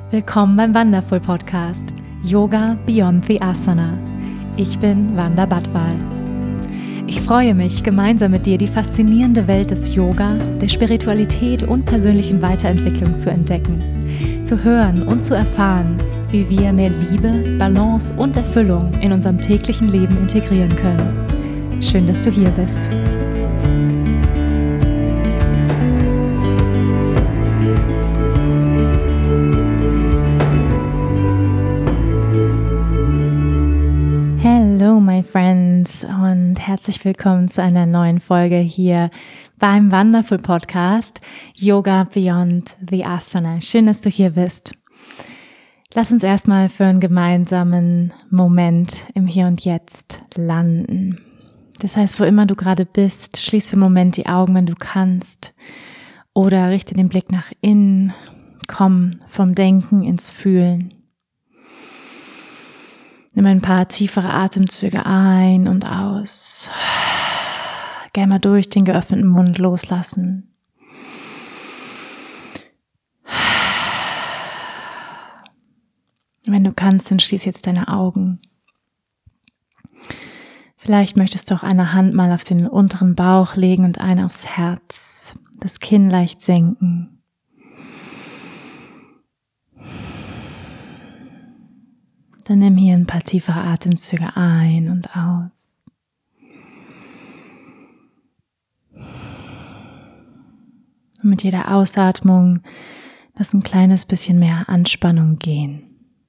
Willkommen beim Wonderful Podcast Yoga Beyond the Asana. Ich bin Wanda Badwal. Ich freue mich, gemeinsam mit dir die faszinierende Welt des Yoga, der Spiritualität und persönlichen Weiterentwicklung zu entdecken, zu hören und zu erfahren, wie wir mehr Liebe, Balance und Erfüllung in unserem täglichen Leben integrieren können. Schön, dass du hier bist. Hello my friends und herzlich willkommen zu einer neuen Folge hier beim Wonderful Podcast Yoga Beyond the Asana. Schön, dass du hier bist. Lass uns erstmal für einen gemeinsamen Moment im Hier und Jetzt landen. Das heißt, wo immer du gerade bist, schließ für einen Moment die Augen, wenn du kannst, oder richte den Blick nach innen, komm vom Denken ins Fühlen. Nimm ein paar tiefere Atemzüge ein und aus. Gerne mal durch den geöffneten Mund loslassen. Wenn du kannst, dann schließ jetzt deine Augen. Vielleicht möchtest du auch eine Hand mal auf den unteren Bauch legen und eine aufs Herz. Das Kinn leicht senken. Dann nimm hier ein paar tiefere Atemzüge ein und aus. Und mit jeder Ausatmung lass ein kleines bisschen mehr Anspannung gehen.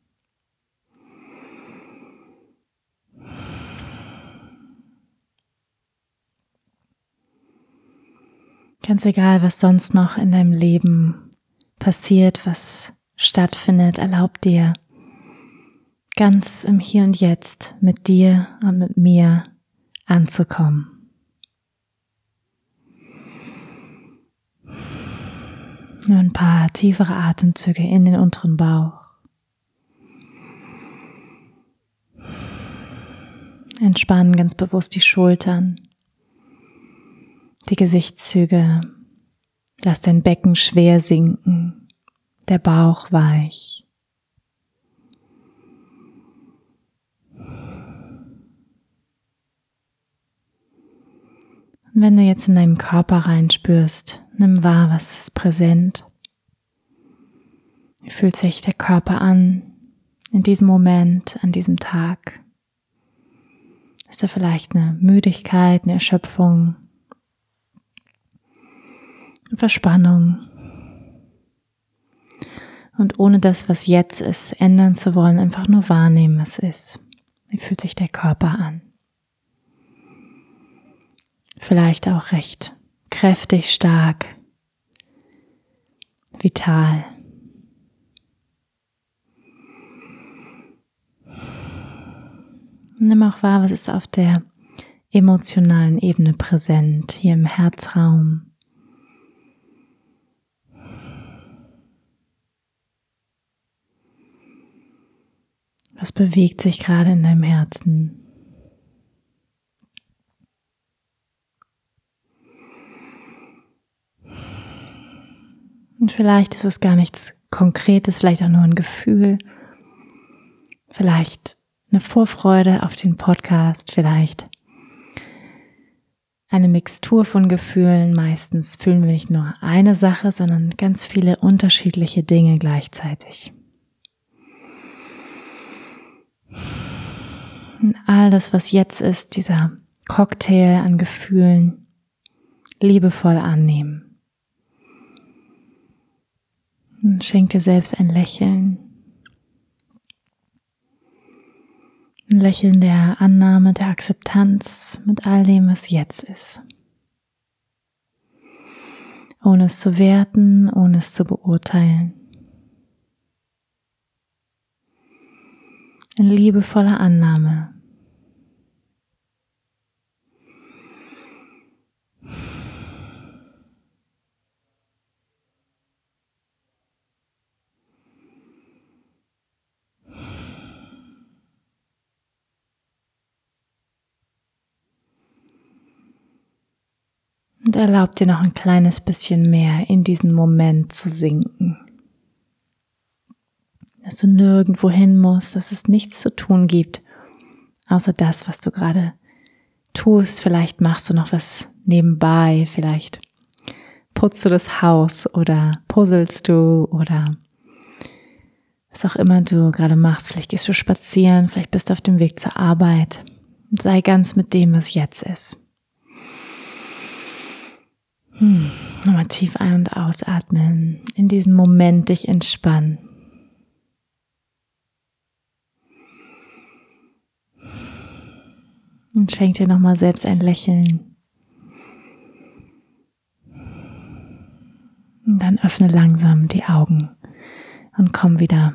Ganz egal, was sonst noch in deinem Leben passiert, was stattfindet, erlaub dir, ganz im Hier und Jetzt mit dir und mit mir anzukommen. Nur ein paar tiefere Atemzüge in den unteren Bauch. Entspannen ganz bewusst die Schultern, die Gesichtszüge. Lass dein Becken schwer sinken, der Bauch weich. Und wenn du jetzt in deinen Körper reinspürst, nimm wahr, was ist präsent. Wie fühlt sich der Körper an in diesem Moment, an diesem Tag? Ist da vielleicht eine Müdigkeit, eine Erschöpfung, eine Verspannung? Und ohne das, was jetzt ist, ändern zu wollen, einfach nur wahrnehmen, was ist. Wie fühlt sich der Körper an? Vielleicht auch recht kräftig, stark, vital. Nimm auch wahr, was ist auf der emotionalen Ebene präsent, hier im Herzraum. Was bewegt sich gerade in deinem Herzen? Und vielleicht ist es gar nichts Konkretes, vielleicht auch nur ein Gefühl, vielleicht eine Vorfreude auf den Podcast, vielleicht eine Mixtur von Gefühlen. Meistens fühlen wir nicht nur eine Sache, sondern ganz viele unterschiedliche Dinge gleichzeitig. Und all das, was jetzt ist, dieser Cocktail an Gefühlen, liebevoll annehmen. Und schenk dir selbst ein Lächeln. Ein Lächeln der Annahme, der Akzeptanz mit all dem, was jetzt ist. Ohne es zu werten, ohne es zu beurteilen. In liebevoller Annahme. Und erlaub dir noch ein kleines bisschen mehr in diesen Moment zu sinken. dass du nirgendwo hin musst, dass es nichts zu tun gibt, außer das, was du gerade tust. Vielleicht machst du noch was nebenbei, vielleicht putzt du das Haus oder puzzelst du oder was auch immer du gerade machst. Vielleicht gehst du spazieren, vielleicht bist du auf dem Weg zur Arbeit. Und sei ganz mit dem, was jetzt ist. Nochmal tief ein- und ausatmen. In diesem Moment dich entspannen. Und schenk dir nochmal selbst ein Lächeln. Und dann öffne langsam die Augen und komm wieder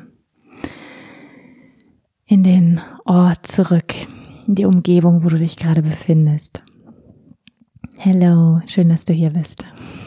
in den Ort zurück, in die Umgebung, wo du dich gerade befindest. Hello, schön, dass du hier bist.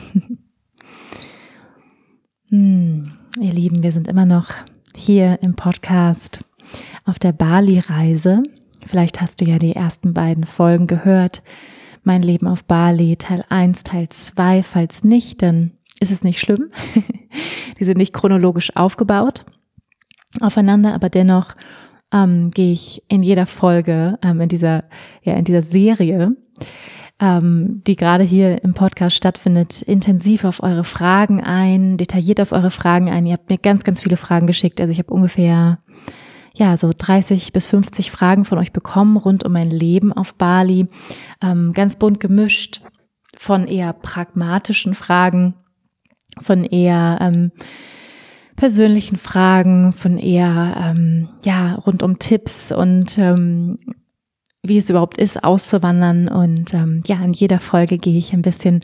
Ihr Lieben, wir sind immer noch hier im Podcast auf der Bali-Reise. Vielleicht hast du ja die ersten beiden Folgen gehört. Mein Leben auf Bali, Teil 1, Teil 2. Falls nicht, dann ist es nicht schlimm. Die sind nicht chronologisch aufgebaut aufeinander, aber dennoch gehe ich in jeder Folge, in dieser Serie, die gerade hier im Podcast stattfindet, intensiv auf eure Fragen ein, detailliert auf eure Fragen ein. Ihr habt mir ganz, ganz viele Fragen geschickt. Also ich habe ungefähr so 30 bis 50 Fragen von euch bekommen rund um mein Leben auf Bali. Ganz bunt gemischt von eher pragmatischen Fragen, von eher persönlichen Fragen, von eher rund um Tipps und wie es überhaupt ist, auszuwandern. Und in jeder Folge gehe ich ein bisschen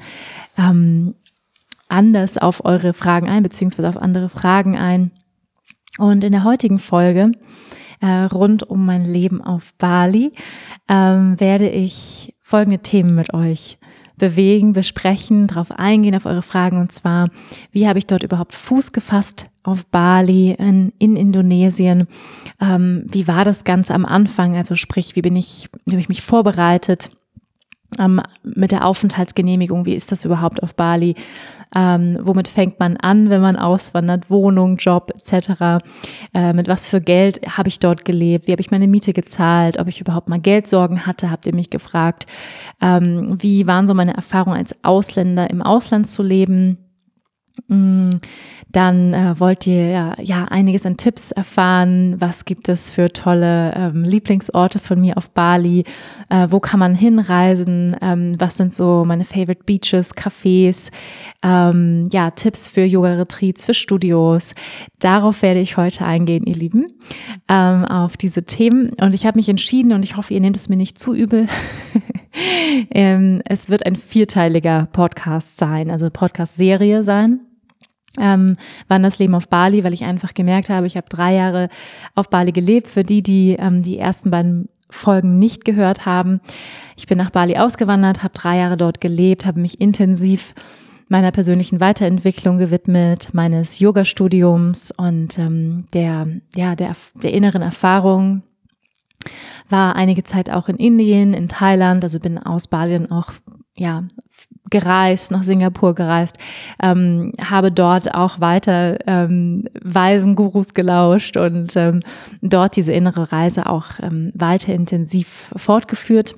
anders auf eure Fragen ein, beziehungsweise auf andere Fragen ein. Und in der heutigen Folge rund um mein Leben auf Bali werde ich folgende Themen mit euch bewegen, besprechen, darauf eingehen, auf eure Fragen. Und zwar, wie habe ich dort überhaupt Fuß gefasst auf Bali in Indonesien? Wie war das Ganze am Anfang? Also sprich, wie habe ich mich vorbereitet mit der Aufenthaltsgenehmigung? Wie ist das überhaupt auf Bali? Womit fängt man an, wenn man auswandert? Wohnung, Job etc. Mit was für Geld habe ich dort gelebt? Wie habe ich meine Miete gezahlt? Ob ich überhaupt mal Geldsorgen hatte, habt ihr mich gefragt. Wie waren so meine Erfahrungen als Ausländer im Ausland zu leben? Dann wollt ihr einiges an Tipps erfahren. Was gibt es für tolle Lieblingsorte von mir auf Bali? Wo kann man hinreisen? Was sind so meine Favorite Beaches, Cafés? Tipps für Yoga-Retreats, für Studios. Darauf werde ich heute eingehen, ihr Lieben, auf diese Themen. Und ich habe mich entschieden, und ich hoffe, ihr nehmt es mir nicht zu übel. Es wird ein 4-teiliger Podcast sein, also Podcast-Serie sein. Wanderleben auf Bali, weil ich einfach gemerkt habe, ich habe 3 Jahre auf Bali gelebt. Für die die ersten beiden Folgen nicht gehört haben. Ich bin nach Bali ausgewandert, habe 3 Jahre dort gelebt, habe mich intensiv meiner persönlichen Weiterentwicklung gewidmet, meines Yoga-Studiums und der inneren Erfahrung. War einige Zeit auch in Indien, in Thailand, also bin aus Bali dann auch gereist, nach Singapur gereist, habe dort auch weiter weisen Gurus gelauscht und dort diese innere Reise auch weiter intensiv fortgeführt.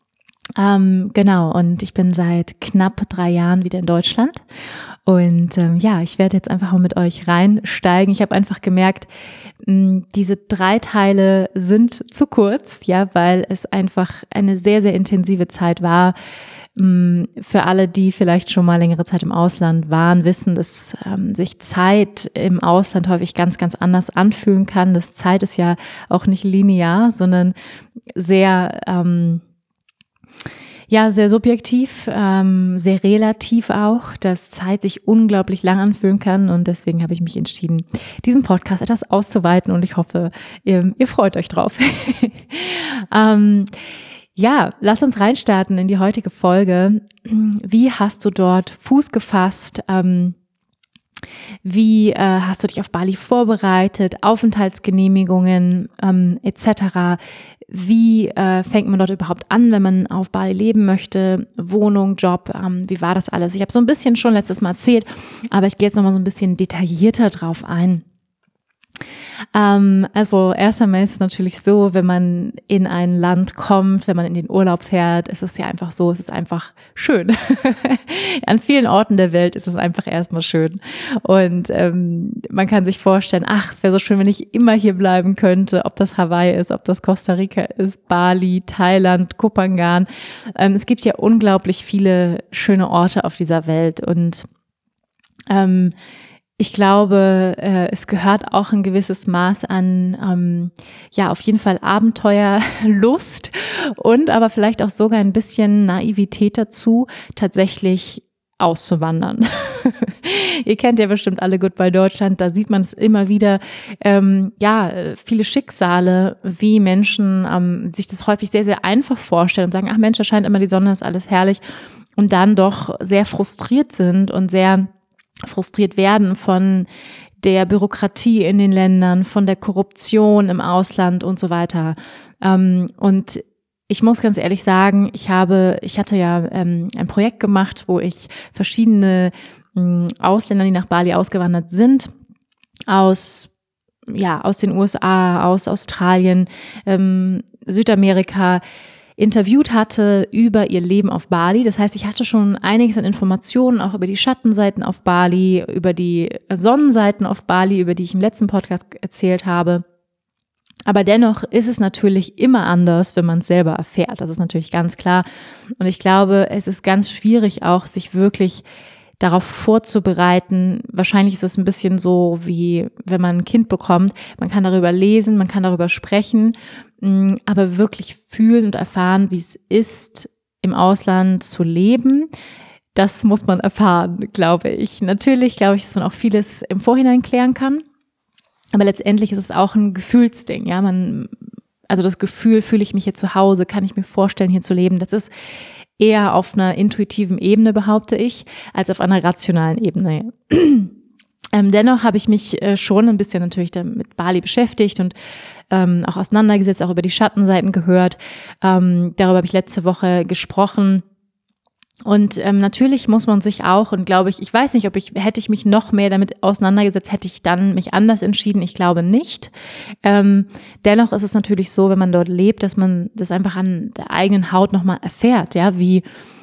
Und ich bin seit knapp 3 Jahren wieder in Deutschland und ich werde jetzt einfach mal mit euch reinsteigen. Ich habe einfach gemerkt, diese 3 Teile sind zu kurz, weil es einfach eine sehr, sehr intensive Zeit war. Für alle, die vielleicht schon mal längere Zeit im Ausland waren, wissen, dass sich Zeit im Ausland häufig ganz, ganz anders anfühlen kann. Das Zeit ist ja auch nicht linear, sondern sehr sehr subjektiv, sehr relativ auch, dass Zeit sich unglaublich lang anfühlen kann und deswegen habe ich mich entschieden, diesen Podcast etwas auszuweiten und ich hoffe, ihr freut euch drauf. Lass uns reinstarten in die heutige Folge. Wie hast du dort Fuß gefasst? Wie hast du dich auf Bali vorbereitet? Aufenthaltsgenehmigungen etc. Wie fängt man dort überhaupt an, wenn man auf Bali leben möchte? Wohnung, Job, wie war das alles? Ich habe so ein bisschen schon letztes Mal erzählt, aber ich gehe jetzt nochmal so ein bisschen detaillierter drauf ein. Also erst einmal ist es natürlich so, wenn man in ein Land kommt, wenn man in den Urlaub fährt, ist es ja einfach so, es ist einfach schön. An vielen Orten der Welt ist es einfach erstmal schön. Und man kann sich vorstellen, ach, es wäre so schön, wenn ich immer hier bleiben könnte, ob das Hawaii ist, ob das Costa Rica ist, Bali, Thailand, Koh Phangan. Es gibt ja unglaublich viele schöne Orte auf dieser Welt und ich glaube, es gehört auch ein gewisses Maß an, ja, auf jeden Fall Abenteuerlust und aber vielleicht auch sogar ein bisschen Naivität dazu, tatsächlich auszuwandern. Ihr kennt ja bestimmt alle Goodbye Deutschland, da sieht man es immer wieder, ja, viele Schicksale, wie Menschen sich das häufig sehr, sehr einfach vorstellen und sagen, ach Mensch, da scheint immer die Sonne, ist alles herrlich und dann doch sehr frustriert sind und sehr frustriert werden von der Bürokratie in den Ländern, von der Korruption im Ausland und so weiter. Und ich muss ganz ehrlich sagen, ich hatte ja ein Projekt gemacht, wo ich verschiedene Ausländer, die nach Bali ausgewandert sind, aus den USA, aus Australien, Südamerika, interviewt hatte über ihr Leben auf Bali. Das heißt, ich hatte schon einiges an Informationen, auch über die Schattenseiten auf Bali, über die Sonnenseiten auf Bali, über die ich im letzten Podcast erzählt habe. Aber dennoch ist es natürlich immer anders, wenn man es selber erfährt. Das ist natürlich ganz klar. Und ich glaube, es ist ganz schwierig auch, sich wirklich darauf vorzubereiten. Wahrscheinlich ist es ein bisschen so, wie wenn man ein Kind bekommt. Man kann darüber lesen, man kann darüber sprechen, aber wirklich fühlen und erfahren, wie es ist, im Ausland zu leben, das muss man erfahren, glaube ich. Natürlich glaube ich, dass man auch vieles im Vorhinein klären kann, aber letztendlich ist es auch ein Gefühlsding. Ja, also das Gefühl, fühle ich mich hier zu Hause, kann ich mir vorstellen, hier zu leben, das ist eher auf einer intuitiven Ebene, behaupte ich, als auf einer rationalen Ebene. Dennoch habe ich mich schon ein bisschen natürlich mit Bali beschäftigt und auch auseinandergesetzt, auch über die Schattenseiten gehört. Darüber habe ich letzte Woche gesprochen. Und natürlich muss man sich auch, und glaube ich weiß nicht, hätte ich mich noch mehr damit auseinandergesetzt, hätte ich dann mich anders entschieden. Ich glaube nicht. Dennoch ist es natürlich so, wenn man dort lebt, dass man das einfach an der eigenen Haut nochmal erfährt, ja, wie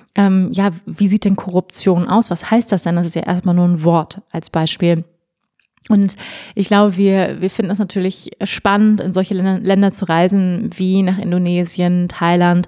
sieht denn Korruption aus? Was heißt das denn? Das ist ja erstmal nur ein Wort als Beispiel. Und ich glaube, wir finden es natürlich spannend, in solche Länder zu reisen, wie nach Indonesien, Thailand,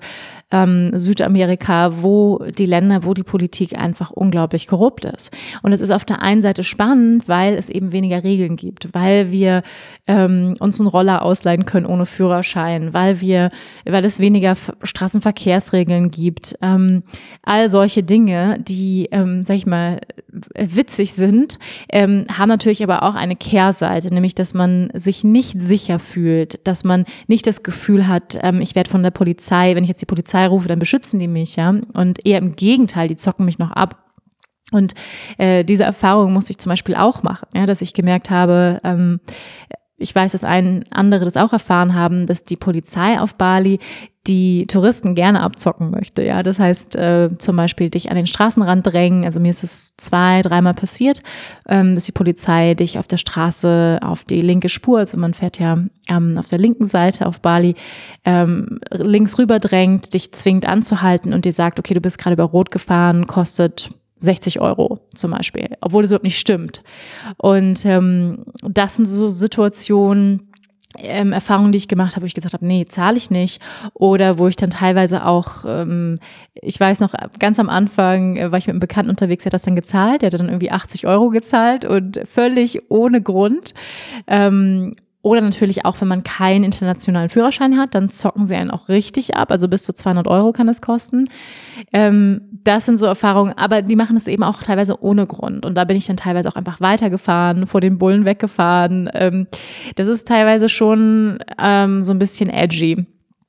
Südamerika, wo die Politik einfach unglaublich korrupt ist. Und es ist auf der einen Seite spannend, weil es eben weniger Regeln gibt, weil wir uns einen Roller ausleihen können ohne Führerschein, weil es weniger Straßenverkehrsregeln gibt. All solche Dinge, die, sag ich mal, witzig sind, haben natürlich aber auch eine Kehrseite, nämlich, dass man sich nicht sicher fühlt, dass man nicht das Gefühl hat, ich werde von der Polizei, wenn ich jetzt die Polizei rufe, dann beschützen die mich, ja, und eher im Gegenteil, die zocken mich noch ab. Und diese Erfahrung musste ich zum Beispiel auch machen, ja, dass ich gemerkt habe, ich weiß, dass andere das auch erfahren haben, dass die Polizei auf Bali die Touristen gerne abzocken möchte. Ja, das heißt zum Beispiel dich an den Straßenrand drängen. Also mir ist es 2-3 Mal passiert, dass die Polizei dich auf der Straße auf die linke Spur, also man fährt ja auf der linken Seite auf Bali, links rüber drängt, dich zwingt anzuhalten und dir sagt, okay, du bist gerade über Rot gefahren, kostet 60 € zum Beispiel, obwohl das überhaupt nicht stimmt. Und das sind so Situationen, Erfahrungen, die ich gemacht habe, wo ich gesagt habe, nee, zahle ich nicht. Oder wo ich dann teilweise auch, ich weiß noch, ganz am Anfang war ich mit einem Bekannten unterwegs, der hat das dann gezahlt, der hat dann irgendwie 80 € gezahlt und völlig ohne Grund. Oder natürlich auch, wenn man keinen internationalen Führerschein hat, dann zocken sie einen auch richtig ab. Also bis zu 200 € kann es kosten. Das sind so Erfahrungen, aber die machen es eben auch teilweise ohne Grund. Und da bin ich dann teilweise auch einfach weitergefahren, vor den Bullen weggefahren. Das ist teilweise schon so ein bisschen edgy.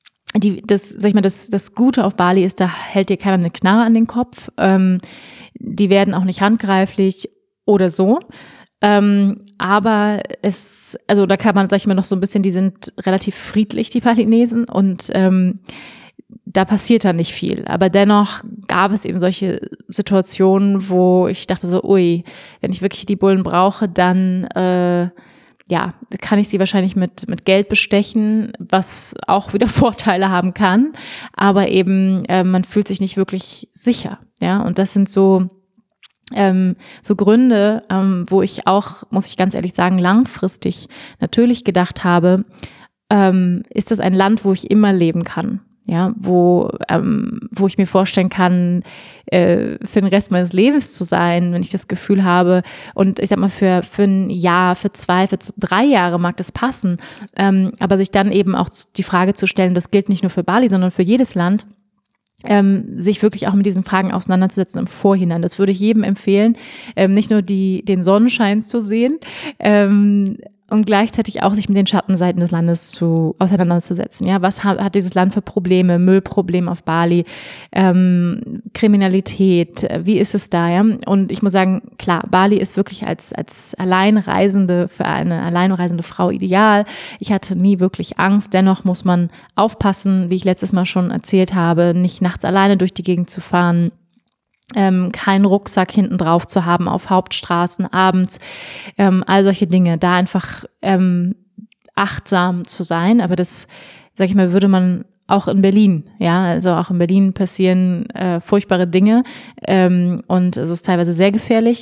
Das Gute auf Bali ist, da hält dir keiner eine Knarre an den Kopf. Die werden auch nicht handgreiflich oder so. Aber da kann man, sag ich mal, noch so ein bisschen, die sind relativ friedlich, die Balinesen, und da passiert dann nicht viel. Aber dennoch gab es eben solche Situationen, wo ich dachte so, ui, wenn ich wirklich die Bullen brauche, dann kann ich sie wahrscheinlich mit Geld bestechen, was auch wieder Vorteile haben kann, aber eben man fühlt sich nicht wirklich sicher, ja, und das sind so Gründe, wo ich auch, muss ich ganz ehrlich sagen, langfristig natürlich gedacht habe, ist das ein Land, wo ich immer leben kann, ja, wo ich mir vorstellen kann, für den Rest meines Lebens zu sein, wenn ich das Gefühl habe, und ich sag mal, für ein Jahr, für 2, für 3 Jahre mag das passen, aber sich dann eben auch die Frage zu stellen, das gilt nicht nur für Bali, sondern für jedes Land, sich wirklich auch mit diesen Fragen auseinanderzusetzen im Vorhinein. Das würde ich jedem empfehlen, nicht nur den Sonnenschein zu sehen, und gleichzeitig auch sich mit den Schattenseiten des Landes auseinanderzusetzen. Ja, was hat dieses Land für Probleme? Müllproblem auf Bali, Kriminalität, wie ist es da? Ja? Und ich muss sagen, klar, Bali ist wirklich als Alleinreisende, für eine alleinreisende Frau ideal. Ich hatte nie wirklich Angst. Dennoch muss man aufpassen, wie ich letztes Mal schon erzählt habe, nicht nachts alleine durch die Gegend zu fahren. Keinen Rucksack hinten drauf zu haben auf Hauptstraßen abends, all solche Dinge, da einfach achtsam zu sein, aber das, sag ich mal, würde man auch in Berlin, ja, also auch in Berlin passieren furchtbare Dinge, und es ist teilweise sehr gefährlich.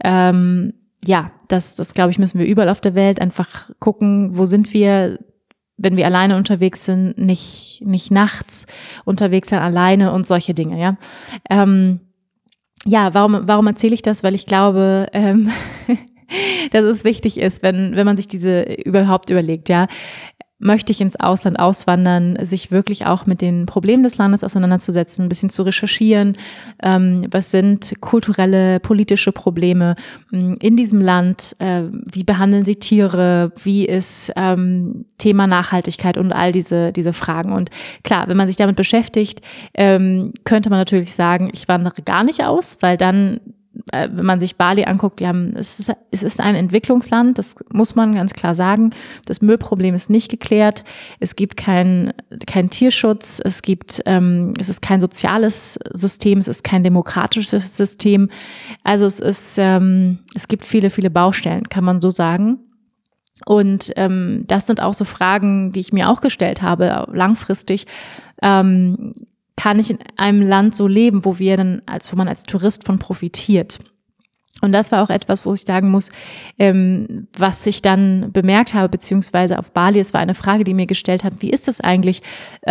Das glaube ich, müssen wir überall auf der Welt einfach gucken, wo sind wir, wenn wir alleine unterwegs sind, nicht nachts unterwegs sein, alleine und solche Dinge, ja. Warum erzähle ich das? Weil ich glaube, dass es wichtig ist, wenn man sich diese überhaupt überlegt, ja, möchte ich ins Ausland auswandern, sich wirklich auch mit den Problemen des Landes auseinanderzusetzen, ein bisschen zu recherchieren, was sind kulturelle, politische Probleme in diesem Land, wie behandeln sie Tiere, wie ist Thema Nachhaltigkeit und all diese Fragen. Und klar, wenn man sich damit beschäftigt, könnte man natürlich sagen, ich wandere gar nicht aus, weil dann, wenn man sich Bali anguckt, es ist ein Entwicklungsland, das muss man ganz klar sagen. Das Müllproblem ist nicht geklärt. Es gibt kein Tierschutz. Es ist kein soziales System. Es ist kein demokratisches System. Also es gibt viele, viele Baustellen, kann man so sagen. Und das sind auch so Fragen, die ich mir auch gestellt habe, langfristig. Kann ich in einem Land so leben, wo man als Tourist von profitiert? Und das war auch etwas, wo ich sagen muss, was ich dann bemerkt habe, beziehungsweise auf Bali, es war eine Frage, die mir gestellt hat, wie ist das eigentlich?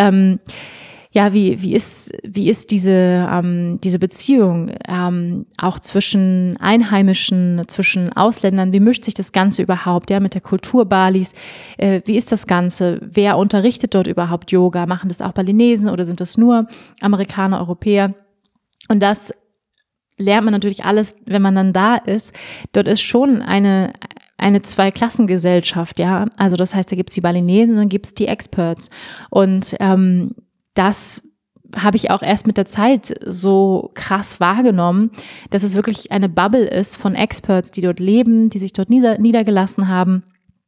Wie ist diese Beziehung auch zwischen Einheimischen, zwischen Ausländern? Wie mischt sich das Ganze überhaupt, ja, mit der Kultur Balis? Wie ist das Ganze? Wer unterrichtet dort überhaupt Yoga? Machen das auch Balinesen oder sind das nur Amerikaner, Europäer? Und das lernt man natürlich alles, wenn man dann da ist. Dort ist schon eine Zweiklassengesellschaft, ja. Also das heißt, da gibt's die Balinesen und dann gibt's die Experts. Und das habe ich auch erst mit der Zeit so krass wahrgenommen, dass es wirklich eine Bubble ist von Experts, die dort leben, die sich dort niedergelassen haben.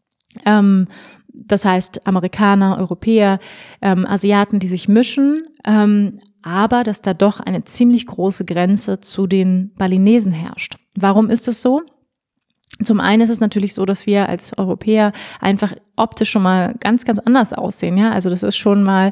Das heißt Amerikaner, Europäer, Asiaten, die sich mischen, aber dass da doch eine ziemlich große Grenze zu den Balinesen herrscht. Warum ist das so? Zum einen ist es natürlich so, dass wir als Europäer einfach optisch schon mal ganz, ganz anders aussehen, ja. Also das ist schon mal,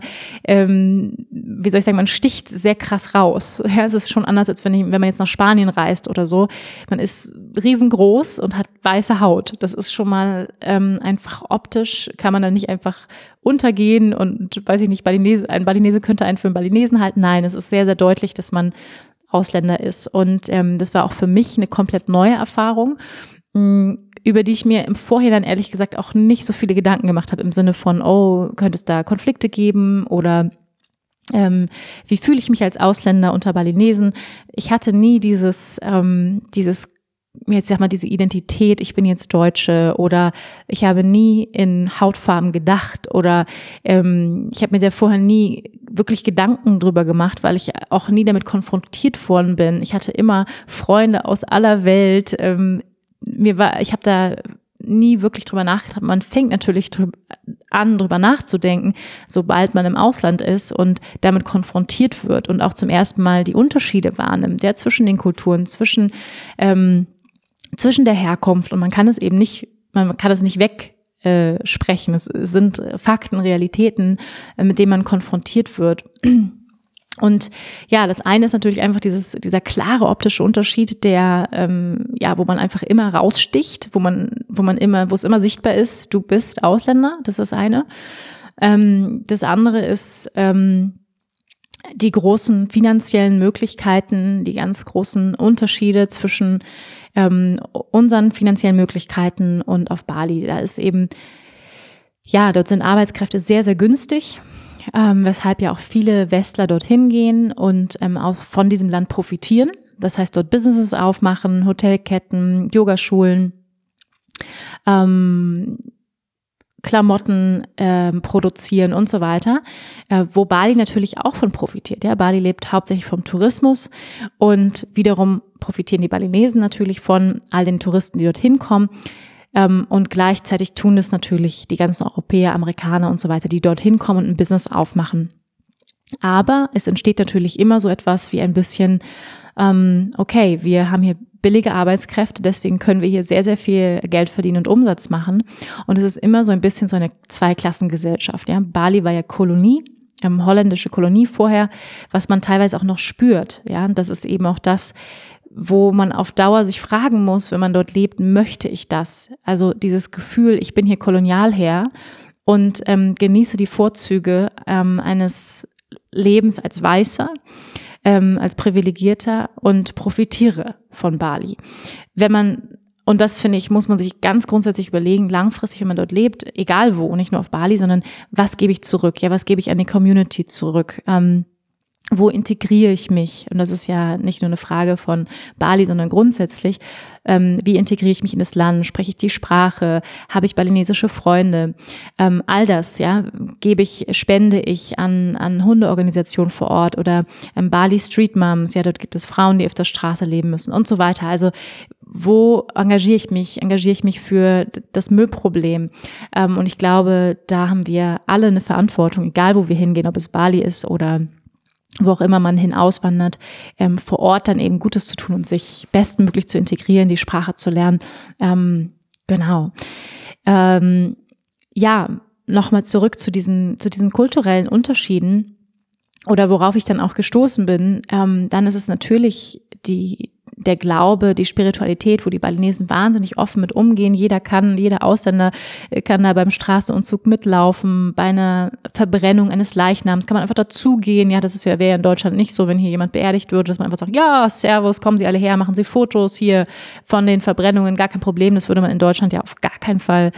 man sticht sehr krass raus. Ja, es ist schon anders, als wenn man jetzt nach Spanien reist oder so. Man ist riesengroß und hat weiße Haut. Das ist schon mal einfach optisch, kann man da nicht einfach untergehen und, weiß ich nicht, ein Balinese könnte einen für einen Balinesen halten. Nein, es ist sehr, sehr deutlich, dass man Ausländer ist. Und das war auch für mich eine komplett neue Erfahrung, über die ich mir im Vorhinein ehrlich gesagt auch nicht so viele Gedanken gemacht habe, im Sinne von, könnte es da Konflikte geben oder wie fühle ich mich als Ausländer unter Balinesen? Ich hatte nie diese Identität, ich bin jetzt Deutsche, oder ich habe nie in Hautfarben gedacht, oder ich habe mir da vorher nie wirklich Gedanken drüber gemacht, weil ich auch nie damit konfrontiert worden bin. Ich hatte immer Freunde aus aller Welt. Ich habe da nie wirklich drüber nachgedacht. Man fängt natürlich an, drüber nachzudenken, sobald man im Ausland ist und damit konfrontiert wird und auch zum ersten Mal die Unterschiede wahrnimmt, ja, zwischen den Kulturen, zwischen der Herkunft. Und man kann es eben nicht man kann es nicht wegsprechen. Es sind Fakten, Realitäten, mit denen man konfrontiert wird. Und ja, das eine ist natürlich einfach dieser klare optische Unterschied, der wo man einfach immer raussticht, wo es immer sichtbar ist, du bist Ausländer, das ist das eine. Das andere ist die großen finanziellen Möglichkeiten, die ganz großen Unterschiede zwischen unseren finanziellen Möglichkeiten und auf Bali. Da ist eben, dort sind Arbeitskräfte sehr, sehr günstig. Weshalb ja auch viele Westler dorthin gehen und auch von diesem Land profitieren. Das heißt, dort Businesses aufmachen, Hotelketten, Yogaschulen, Klamotten produzieren und so weiter, wo Bali natürlich auch von profitiert. Ja, Bali lebt hauptsächlich vom Tourismus und wiederum profitieren die Balinesen natürlich von all den Touristen, die dorthin kommen. Und gleichzeitig tun es natürlich die ganzen Europäer, Amerikaner und so weiter, die dorthin kommen und ein Business aufmachen. Aber es entsteht natürlich immer so etwas wie ein bisschen, okay, wir haben hier billige Arbeitskräfte, deswegen können wir hier sehr, sehr viel Geld verdienen und Umsatz machen. Und es ist immer so ein bisschen so eine Zweiklassengesellschaft. Ja? Bali war ja Kolonie, holländische Kolonie vorher, was man teilweise auch noch spürt. Ja, und das ist eben auch das, wo man auf Dauer sich fragen muss, wenn man dort lebt, möchte ich das? Also dieses Gefühl, ich bin hier Kolonialherr und genieße die Vorzüge eines Lebens als Weißer, als Privilegierter und profitiere von Bali. Und das finde ich, muss man sich ganz grundsätzlich überlegen, langfristig, wenn man dort lebt, egal wo, nicht nur auf Bali, sondern was gebe ich zurück? Ja, was gebe ich an die Community zurück? Wo integriere ich mich? Und das ist ja nicht nur eine Frage von Bali, sondern grundsätzlich, wie integriere ich mich in das Land? Spreche ich die Sprache? Habe ich balinesische Freunde? All das, ja, spende ich an Hundeorganisationen vor Ort oder Bali Street Moms, ja, dort gibt es Frauen, die auf der Straße leben müssen und so weiter. Also wo engagiere ich mich? Engagiere ich mich für das Müllproblem? Und ich glaube, da haben wir alle eine Verantwortung, egal wo wir hingehen, ob es Bali ist oder wo auch immer man hinauswandert, vor Ort dann eben Gutes zu tun und sich bestmöglich zu integrieren, die Sprache zu lernen. Genau. Nochmal zurück zu diesen kulturellen Unterschieden oder worauf ich dann auch gestoßen bin, dann ist es natürlich der Glaube, die Spiritualität, wo die Balinesen wahnsinnig offen mit umgehen. Jeder Ausländer kann da beim Straßenumzug mitlaufen. Bei einer Verbrennung eines Leichnams kann man einfach dazugehen. Ja, das wäre ja in Deutschland nicht so, wenn hier jemand beerdigt würde, dass man einfach sagt, ja, Servus, kommen Sie alle her, machen Sie Fotos hier von den Verbrennungen. Gar kein Problem. Das würde man in Deutschland ja auf gar keinen Fall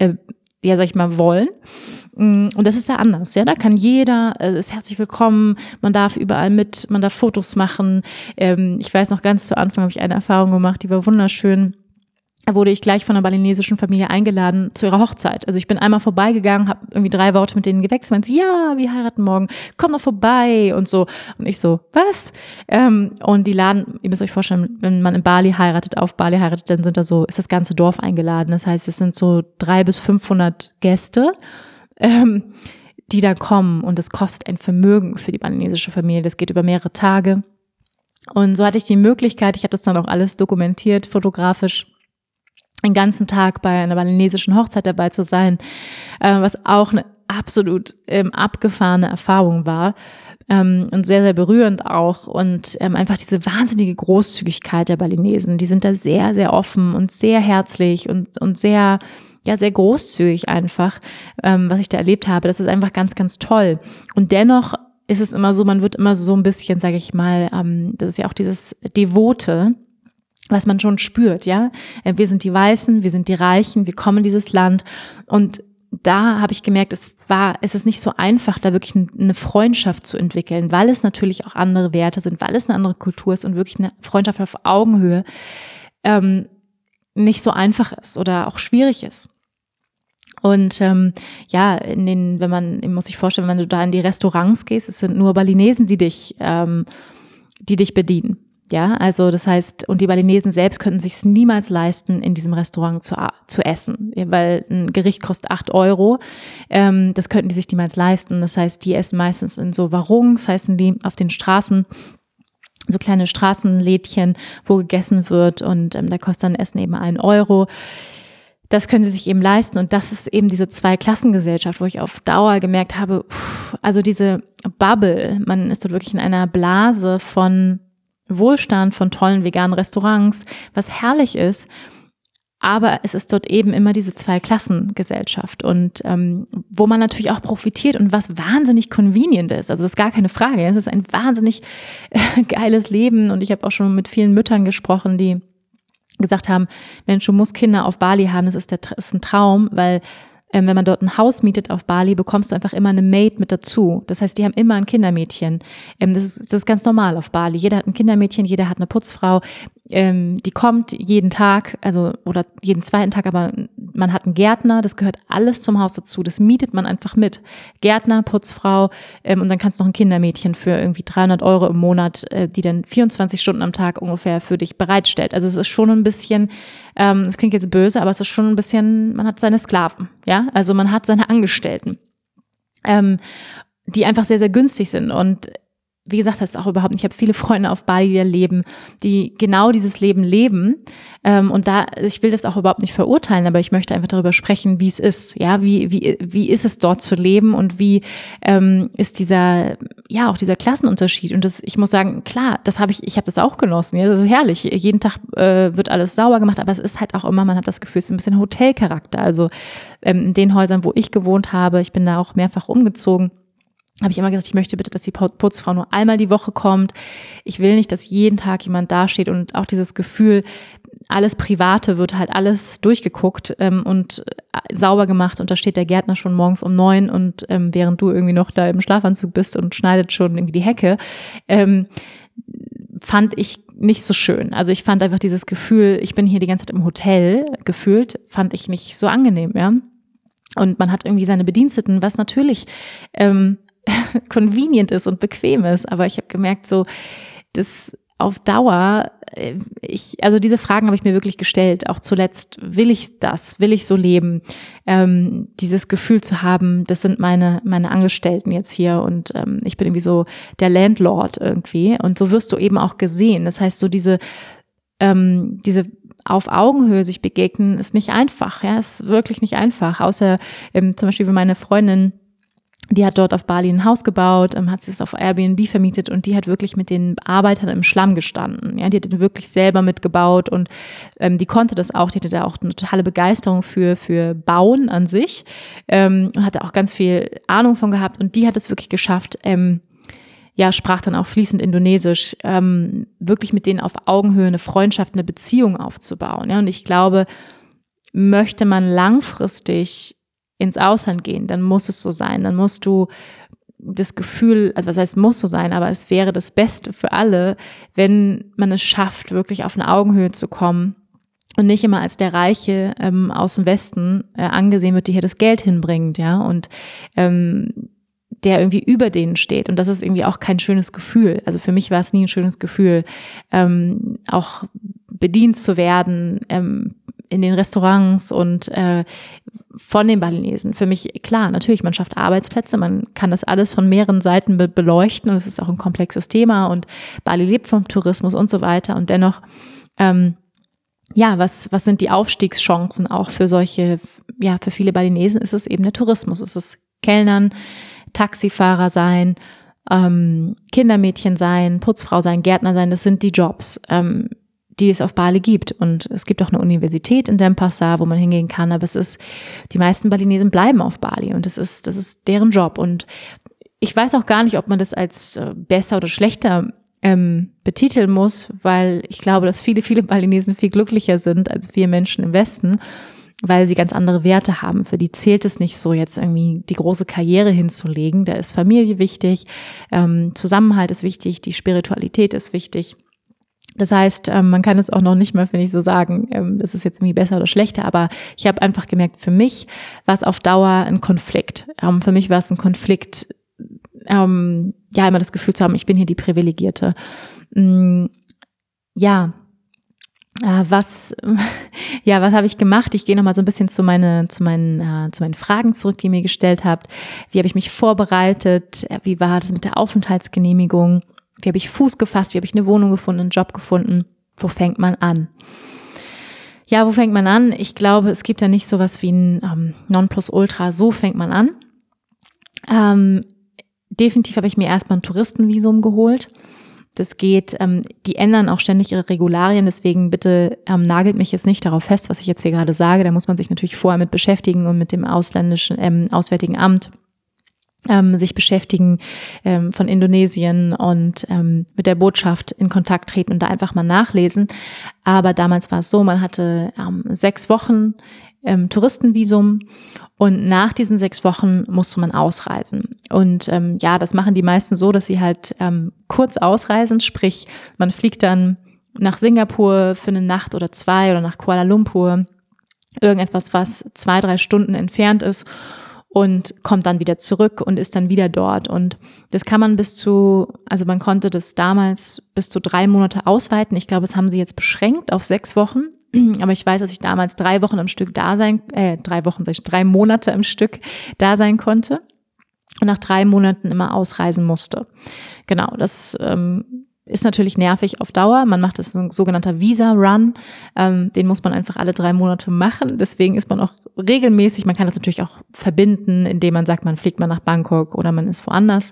wollen. Und das ist da anders, ja, da kann jeder, ist herzlich willkommen, man darf überall man darf Fotos machen. Ich weiß noch, ganz zu Anfang habe ich eine Erfahrung gemacht, die war wunderschön. Da wurde ich gleich von einer balinesischen Familie eingeladen zu ihrer Hochzeit. Also ich bin einmal vorbeigegangen, habe irgendwie 3 Worte mit denen gewechselt, meinte, ja, wir heiraten morgen, komm doch vorbei und so. Und ich so, was? Und die laden, ihr müsst euch vorstellen, wenn man auf Bali heiratet, dann ist das ganze Dorf eingeladen. Das heißt, es sind so 300 bis 500 Gäste, die da kommen und das kostet ein Vermögen für die balinesische Familie. Das geht über mehrere Tage. Und so hatte ich die Möglichkeit, ich habe das dann auch alles dokumentiert, fotografisch, den ganzen Tag bei einer balinesischen Hochzeit dabei zu sein, was auch eine absolut abgefahrene Erfahrung war und sehr, sehr berührend auch und einfach diese wahnsinnige Großzügigkeit der Balinesen, die sind da sehr, sehr offen und sehr herzlich und sehr, ja, sehr großzügig einfach, was ich da erlebt habe. Das ist einfach ganz, ganz toll. Und dennoch ist es immer so, man wird immer so ein bisschen, sage ich mal, das ist ja auch dieses Devote, was man schon spürt, ja. Wir sind die Weißen, wir sind die Reichen, wir kommen in dieses Land. Und da habe ich gemerkt, es ist nicht so einfach, da wirklich eine Freundschaft zu entwickeln, weil es natürlich auch andere Werte sind, weil es eine andere Kultur ist und wirklich eine Freundschaft auf Augenhöhe nicht so einfach ist oder auch schwierig ist. Und muss ich vorstellen, wenn du da in die Restaurants gehst, es sind nur Balinesen, die dich bedienen. Ja, also das heißt, und die Balinesen selbst könnten sich es niemals leisten, in diesem Restaurant zu essen, weil ein Gericht kostet 8 €. Das könnten die sich niemals leisten. Das heißt, die essen meistens in so Warungs, heißen die, auf den Straßen, so kleine Straßenlädchen, wo gegessen wird und da kostet dann Essen eben 1 €. das können sie sich eben leisten. Und das ist eben diese Zweiklassengesellschaft, wo ich auf Dauer gemerkt habe, also diese Bubble, man ist dort wirklich in einer Blase von Wohlstand, von tollen veganen Restaurants, was herrlich ist. Aber es ist dort eben immer diese Zweiklassengesellschaft und wo man natürlich auch profitiert und was wahnsinnig convenient ist. Also das ist gar keine Frage. Es ist ein wahnsinnig geiles Leben und ich habe auch schon mit vielen Müttern gesprochen, die gesagt haben, Mensch, du musst Kinder auf Bali haben, das ist ein Traum, weil wenn man dort ein Haus mietet auf Bali, bekommst du einfach immer eine Maid mit dazu. Das heißt, die haben immer ein Kindermädchen. Das ist ganz normal auf Bali. Jeder hat ein Kindermädchen, jeder hat eine Putzfrau. Die kommt jeden Tag, also oder jeden zweiten Tag, aber man hat einen Gärtner, das gehört alles zum Haus dazu. Das mietet man einfach mit. Gärtner, Putzfrau und dann kannst du noch ein Kindermädchen für irgendwie 300 € im Monat, die dann 24 Stunden am Tag ungefähr für dich bereitstellt. Also es ist schon ein bisschen, das klingt jetzt böse, aber es ist schon ein bisschen, man hat seine Sklaven, ja, also man hat seine Angestellten, die einfach sehr, sehr günstig sind und wie gesagt, das ist auch überhaupt nicht. Ich habe viele Freunde auf Bali, die da leben, die genau dieses Leben leben. Und ich will das auch überhaupt nicht verurteilen, aber ich möchte einfach darüber sprechen, wie es ist. Ja, wie ist es dort zu leben und wie ist auch dieser Klassenunterschied. Und ich muss sagen, klar, ich habe das auch genossen. Ja, das ist herrlich. Jeden Tag wird alles sauber gemacht, aber es ist halt auch immer, man hat das Gefühl, es ist ein bisschen Hotelcharakter. Also in den Häusern, wo ich gewohnt habe, ich bin da auch mehrfach umgezogen, habe ich immer gesagt, ich möchte bitte, dass die Putzfrau nur einmal die Woche kommt. Ich will nicht, dass jeden Tag jemand dasteht und auch dieses Gefühl, alles Private wird halt alles durchgeguckt und sauber gemacht und da steht der Gärtner schon morgens um 9 und während du irgendwie noch da im Schlafanzug bist und schneidet schon irgendwie die Hecke, fand ich nicht so schön. Also ich fand einfach dieses Gefühl, ich bin hier die ganze Zeit im Hotel gefühlt, fand ich nicht so angenehm, ja. Und man hat irgendwie seine Bediensteten, was natürlich convenient ist und bequem ist, aber ich habe gemerkt, so, das auf Dauer, also diese Fragen habe ich mir wirklich gestellt, auch zuletzt, will ich so leben, dieses Gefühl zu haben, das sind meine Angestellten jetzt hier und ich bin irgendwie so der Landlord irgendwie und so wirst du eben auch gesehen, das heißt so diese auf Augenhöhe sich begegnen, ist nicht einfach, ja, ist wirklich nicht einfach, außer zum Beispiel für meine Freundin, die hat dort auf Bali ein Haus gebaut, hat sich das auf Airbnb vermietet und die hat wirklich mit den Arbeitern im Schlamm gestanden. Ja, die hat wirklich selber mitgebaut und die konnte das auch. Die hatte da auch eine totale Begeisterung für Bauen an sich und hatte auch ganz viel Ahnung von gehabt und die hat es wirklich geschafft, sprach dann auch fließend Indonesisch, wirklich mit denen auf Augenhöhe eine Freundschaft, eine Beziehung aufzubauen. Ja, und ich glaube, möchte man langfristig ins Ausland gehen, dann muss es so sein. Dann musst du das Gefühl, also was heißt muss so sein, aber es wäre das Beste für alle, wenn man es schafft, wirklich auf eine Augenhöhe zu kommen und nicht immer als der Reiche aus dem Westen angesehen wird, der hier das Geld hinbringt, ja, und der irgendwie über denen steht. Und das ist irgendwie auch kein schönes Gefühl. Also für mich war es nie ein schönes Gefühl, auch bedient zu werden in den Restaurants und von den Balinesen. Für mich, klar, natürlich, man schafft Arbeitsplätze, man kann das alles von mehreren Seiten beleuchten und es ist auch ein komplexes Thema und Bali lebt vom Tourismus und so weiter und dennoch, was sind die Aufstiegschancen auch für für viele Balinesen ist es eben der Tourismus, es ist Kellnern, Taxifahrer sein, Kindermädchen sein, Putzfrau sein, Gärtner sein, das sind die Jobs, die es auf Bali gibt. Und es gibt auch eine Universität in Denpasar, wo man hingehen kann, aber die meisten Balinesen bleiben auf Bali und das ist deren Job. Und ich weiß auch gar nicht, ob man das als besser oder schlechter betiteln muss, weil ich glaube, dass viele, viele Balinesen viel glücklicher sind als wir Menschen im Westen, weil sie ganz andere Werte haben. Für die zählt es nicht so, jetzt irgendwie die große Karriere hinzulegen. Da ist Familie wichtig, Zusammenhalt ist wichtig, die Spiritualität ist wichtig. Das heißt, man kann es auch noch nicht mal, finde ich, so sagen, das ist jetzt irgendwie besser oder schlechter, aber ich habe einfach gemerkt, für mich war es auf Dauer ein Konflikt. Für mich war es ein Konflikt, immer das Gefühl zu haben, ich bin hier die Privilegierte. Was habe ich gemacht? Ich gehe nochmal so ein bisschen zu meinen Fragen zurück, die ihr mir gestellt habt. Wie habe ich mich vorbereitet? Wie war das mit der Aufenthaltsgenehmigung? Wie habe ich Fuß gefasst? Wie habe ich eine Wohnung gefunden, einen Job gefunden? Wo fängt man an? Ja, wo fängt man an? Ich glaube, es gibt ja nicht sowas wie ein Nonplusultra. So fängt man an. Definitiv habe ich mir erstmal ein Touristenvisum geholt. Das geht, die ändern auch ständig ihre Regularien, deswegen bitte nagelt mich jetzt nicht darauf fest, was ich jetzt hier gerade sage. Da muss man sich natürlich vorher mit beschäftigen und mit dem Auswärtigen Amt sich beschäftigen von Indonesien und mit der Botschaft in Kontakt treten und da einfach mal nachlesen. Aber damals war es so, man hatte 6 Wochen Touristenvisum und nach diesen 6 Wochen musste man ausreisen. Und das machen die meisten so, dass sie halt kurz ausreisen, sprich man fliegt dann nach Singapur für eine Nacht oder 2 oder nach Kuala Lumpur, irgendetwas, was 2-3 Stunden entfernt ist und kommt dann wieder zurück und ist dann wieder dort. Und das kann man man konnte das damals bis zu 3 Monate ausweiten. Ich glaube, das haben sie jetzt beschränkt auf 6 Wochen. Aber ich weiß, dass ich damals 3 Monate am Stück da sein konnte und nach 3 Monaten immer ausreisen musste. Genau, das ist natürlich nervig auf Dauer. Man macht das ein sogenannter Visa-Run. Den muss man einfach alle 3 Monate machen. Deswegen ist man auch regelmäßig, man kann das natürlich auch verbinden, indem man sagt, man fliegt mal nach Bangkok oder man ist woanders.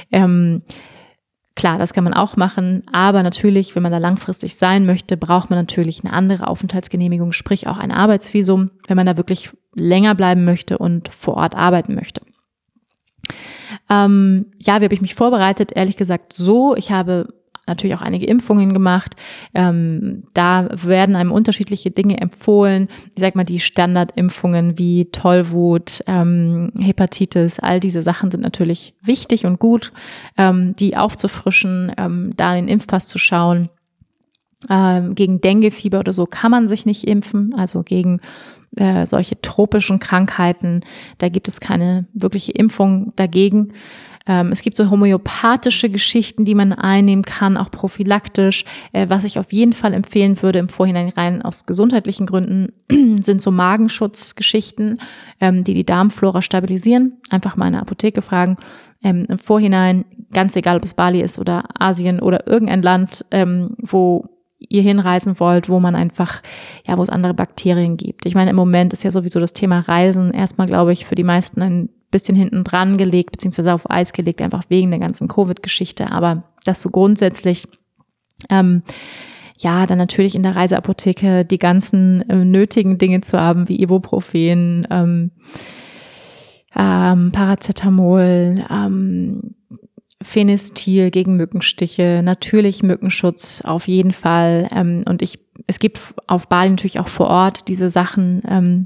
Klar, das kann man auch machen, aber natürlich, wenn man da langfristig sein möchte, braucht man natürlich eine andere Aufenthaltsgenehmigung, sprich auch ein Arbeitsvisum, wenn man da wirklich länger bleiben möchte und vor Ort arbeiten möchte. Wie habe ich mich vorbereitet? Ehrlich gesagt so, ich habe natürlich auch einige Impfungen gemacht. Da werden einem unterschiedliche Dinge empfohlen. Ich sag mal, die Standardimpfungen wie Tollwut, Hepatitis, all diese Sachen sind natürlich wichtig und gut, die aufzufrischen, da in den Impfpass zu schauen. Gegen Denguefieber oder so kann man sich nicht impfen, also gegen solche tropischen Krankheiten, da gibt es keine wirkliche Impfung dagegen. Es gibt so homöopathische Geschichten, die man einnehmen kann, auch prophylaktisch. Was ich auf jeden Fall empfehlen würde im Vorhinein rein aus gesundheitlichen Gründen, sind so Magenschutzgeschichten, die Darmflora stabilisieren. Einfach mal in der Apotheke fragen. Im Vorhinein, ganz egal, ob es Bali ist oder Asien oder irgendein Land, wo ihr hinreisen wollt, wo man einfach, wo es andere Bakterien gibt. Ich meine, im Moment ist ja sowieso das Thema Reisen erstmal, glaube ich, für die meisten ein bisschen hinten dran gelegt, beziehungsweise auf Eis gelegt, einfach wegen der ganzen Covid-Geschichte. Aber das so grundsätzlich, dann natürlich in der Reiseapotheke die ganzen nötigen Dinge zu haben, wie Ibuprofen, Paracetamol, Phenestil gegen Mückenstiche, natürlich Mückenschutz auf jeden Fall. Und es gibt auf Bali natürlich auch vor Ort diese Sachen,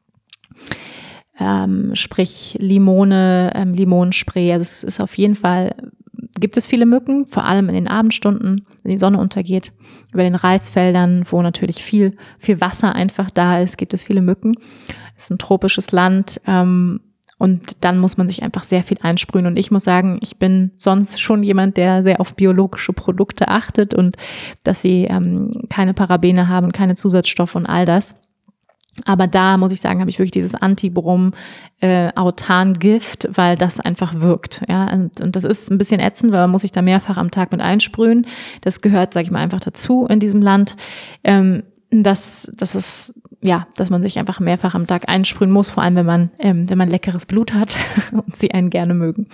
sprich Limone, Limonenspray. Also es ist auf jeden Fall, gibt es viele Mücken, vor allem in den Abendstunden, wenn die Sonne untergeht. Über den Reisfeldern, wo natürlich viel, viel Wasser einfach da ist, gibt es viele Mücken. Es ist ein tropisches Land, und dann muss man sich einfach sehr viel einsprühen. Und ich muss sagen, ich bin sonst schon jemand, der sehr auf biologische Produkte achtet und dass sie keine Parabene haben, keine Zusatzstoffe und all das. Aber da muss ich sagen, habe ich wirklich dieses Antibrom-Autan-Gift, weil das einfach wirkt. Ja, und das ist ein bisschen ätzend, weil man muss sich da mehrfach am Tag mit einsprühen. Das gehört, sage ich mal, einfach dazu in diesem Land. Das ist, dass man sich einfach mehrfach am Tag einsprühen muss, vor allem wenn man leckeres Blut hat und sie einen gerne mögen.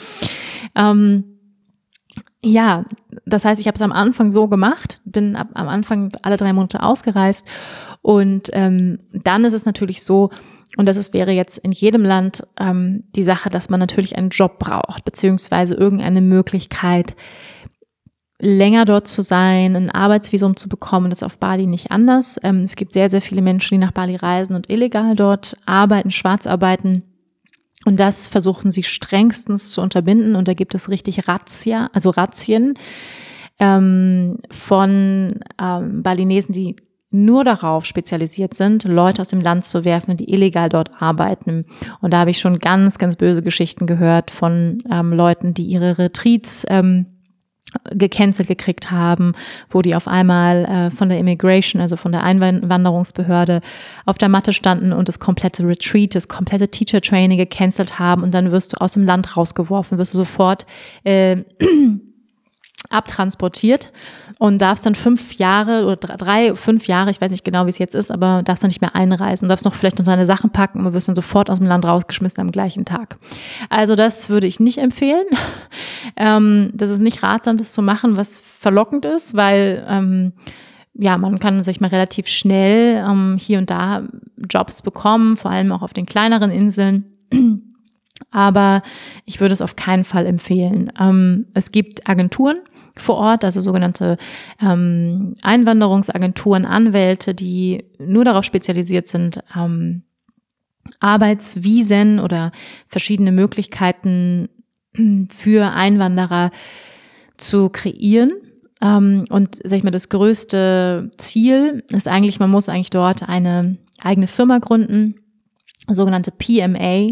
Das heißt, ich habe es am Anfang so gemacht, bin am Anfang alle 3 Monate ausgereist und dann ist es natürlich so, und wäre jetzt in jedem Land die Sache, dass man natürlich einen Job braucht, beziehungsweise irgendeine Möglichkeit, länger dort zu sein, ein Arbeitsvisum zu bekommen. Das ist auf Bali nicht anders. Es gibt sehr, sehr viele Menschen, die nach Bali reisen und illegal dort arbeiten, schwarz arbeiten. Und das versuchen sie strengstens zu unterbinden. Und da gibt es richtig Razzien von Balinesen, die nur darauf spezialisiert sind, Leute aus dem Land zu werfen, die illegal dort arbeiten. Und da habe ich schon ganz, ganz böse Geschichten gehört von Leuten, die ihre Retreats gecancelt gekriegt haben, wo die auf einmal von der Immigration, also von der Einwanderungsbehörde auf der Matte standen und das komplette Retreat, das komplette Teacher Training gecancelt haben und dann wirst du aus dem Land rausgeworfen, wirst du sofort abtransportiert und darfst dann 5 Jahre oder 3, 5 Jahre, ich weiß nicht genau, wie es jetzt ist, aber darfst dann nicht mehr einreisen, darfst noch vielleicht noch deine Sachen packen und wirst dann sofort aus dem Land rausgeschmissen am gleichen Tag. Also das würde ich nicht empfehlen. Das ist nicht ratsam, das zu machen, was verlockend ist, weil man kann sich mal relativ schnell hier und da Jobs bekommen, vor allem auch auf den kleineren Inseln. Aber ich würde es auf keinen Fall empfehlen. Es gibt Agenturen vor Ort, also sogenannte Einwanderungsagenturen, Anwälte, die nur darauf spezialisiert sind, Arbeitsvisen oder verschiedene Möglichkeiten für Einwanderer zu kreieren. Und sag ich mal, das größte Ziel ist eigentlich, man muss eigentlich dort eine eigene Firma gründen, sogenannte PMA,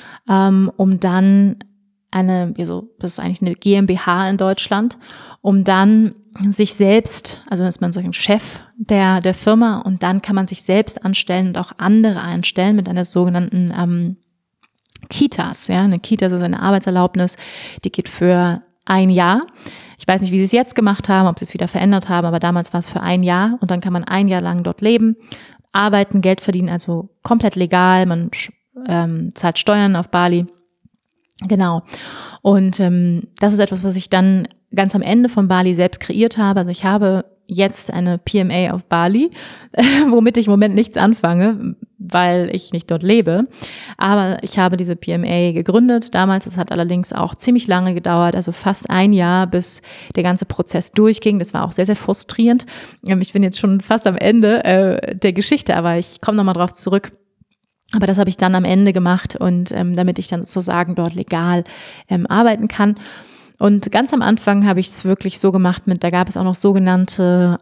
um dann das ist eigentlich eine GmbH in Deutschland, um dann sich selbst, also ist man so ein Chef der Firma und dann kann man sich selbst anstellen und auch andere einstellen mit einer sogenannten Kitas. Ja, eine Kita ist eine Arbeitserlaubnis, die geht für 1 Jahr. Ich weiß nicht, wie sie es jetzt gemacht haben, ob sie es wieder verändert haben, aber damals war es für 1 Jahr und dann kann man 1 Jahr lang dort leben, arbeiten, Geld verdienen, also komplett legal, man zahlt Steuern auf Bali. Genau. Und das ist etwas, was ich dann ganz am Ende von Bali selbst kreiert habe. Also ich habe jetzt eine PMA auf Bali, womit ich im Moment nichts anfange, weil ich nicht dort lebe. Aber ich habe diese PMA gegründet damals. Es hat allerdings auch ziemlich lange gedauert, also fast 1 Jahr, bis der ganze Prozess durchging. Das war auch sehr, sehr frustrierend. Ich bin jetzt schon fast am Ende der Geschichte, aber ich komme nochmal drauf zurück. Aber das habe ich dann am Ende gemacht und damit ich dann sozusagen dort legal arbeiten kann. Und ganz am Anfang habe ich es wirklich so gemacht da gab es auch noch sogenannte,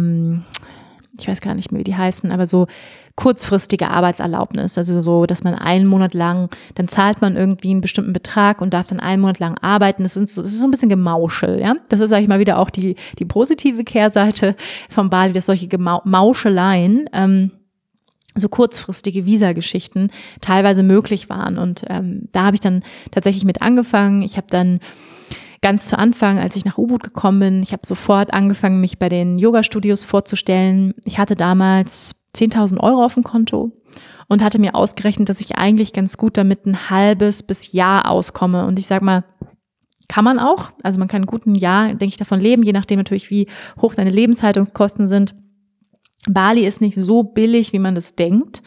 ich weiß gar nicht mehr, wie die heißen, aber so kurzfristige Arbeitserlaubnis. Also so, dass man 1 Monat lang, dann zahlt man irgendwie einen bestimmten Betrag und darf dann 1 Monat lang arbeiten. Das ist so ein bisschen Gemauschel, ja. Das ist, sage ich mal, wieder auch die positive Kehrseite von Bali, dass solche Mauscheleien, so kurzfristige Visa-Geschichten teilweise möglich waren. Und da habe ich dann tatsächlich mit angefangen. Ich habe dann ganz zu Anfang, als ich nach Ubud gekommen bin, ich habe sofort angefangen, mich bei den Yoga-Studios vorzustellen. Ich hatte damals 10.000 € auf dem Konto und hatte mir ausgerechnet, dass ich eigentlich ganz gut damit ein halbes bis Jahr auskomme. Und ich sag mal, kann man auch. Also man kann gut ein Jahr, denke ich, davon leben, je nachdem natürlich, wie hoch deine Lebenshaltungskosten sind. Bali ist nicht so billig, wie man das denkt.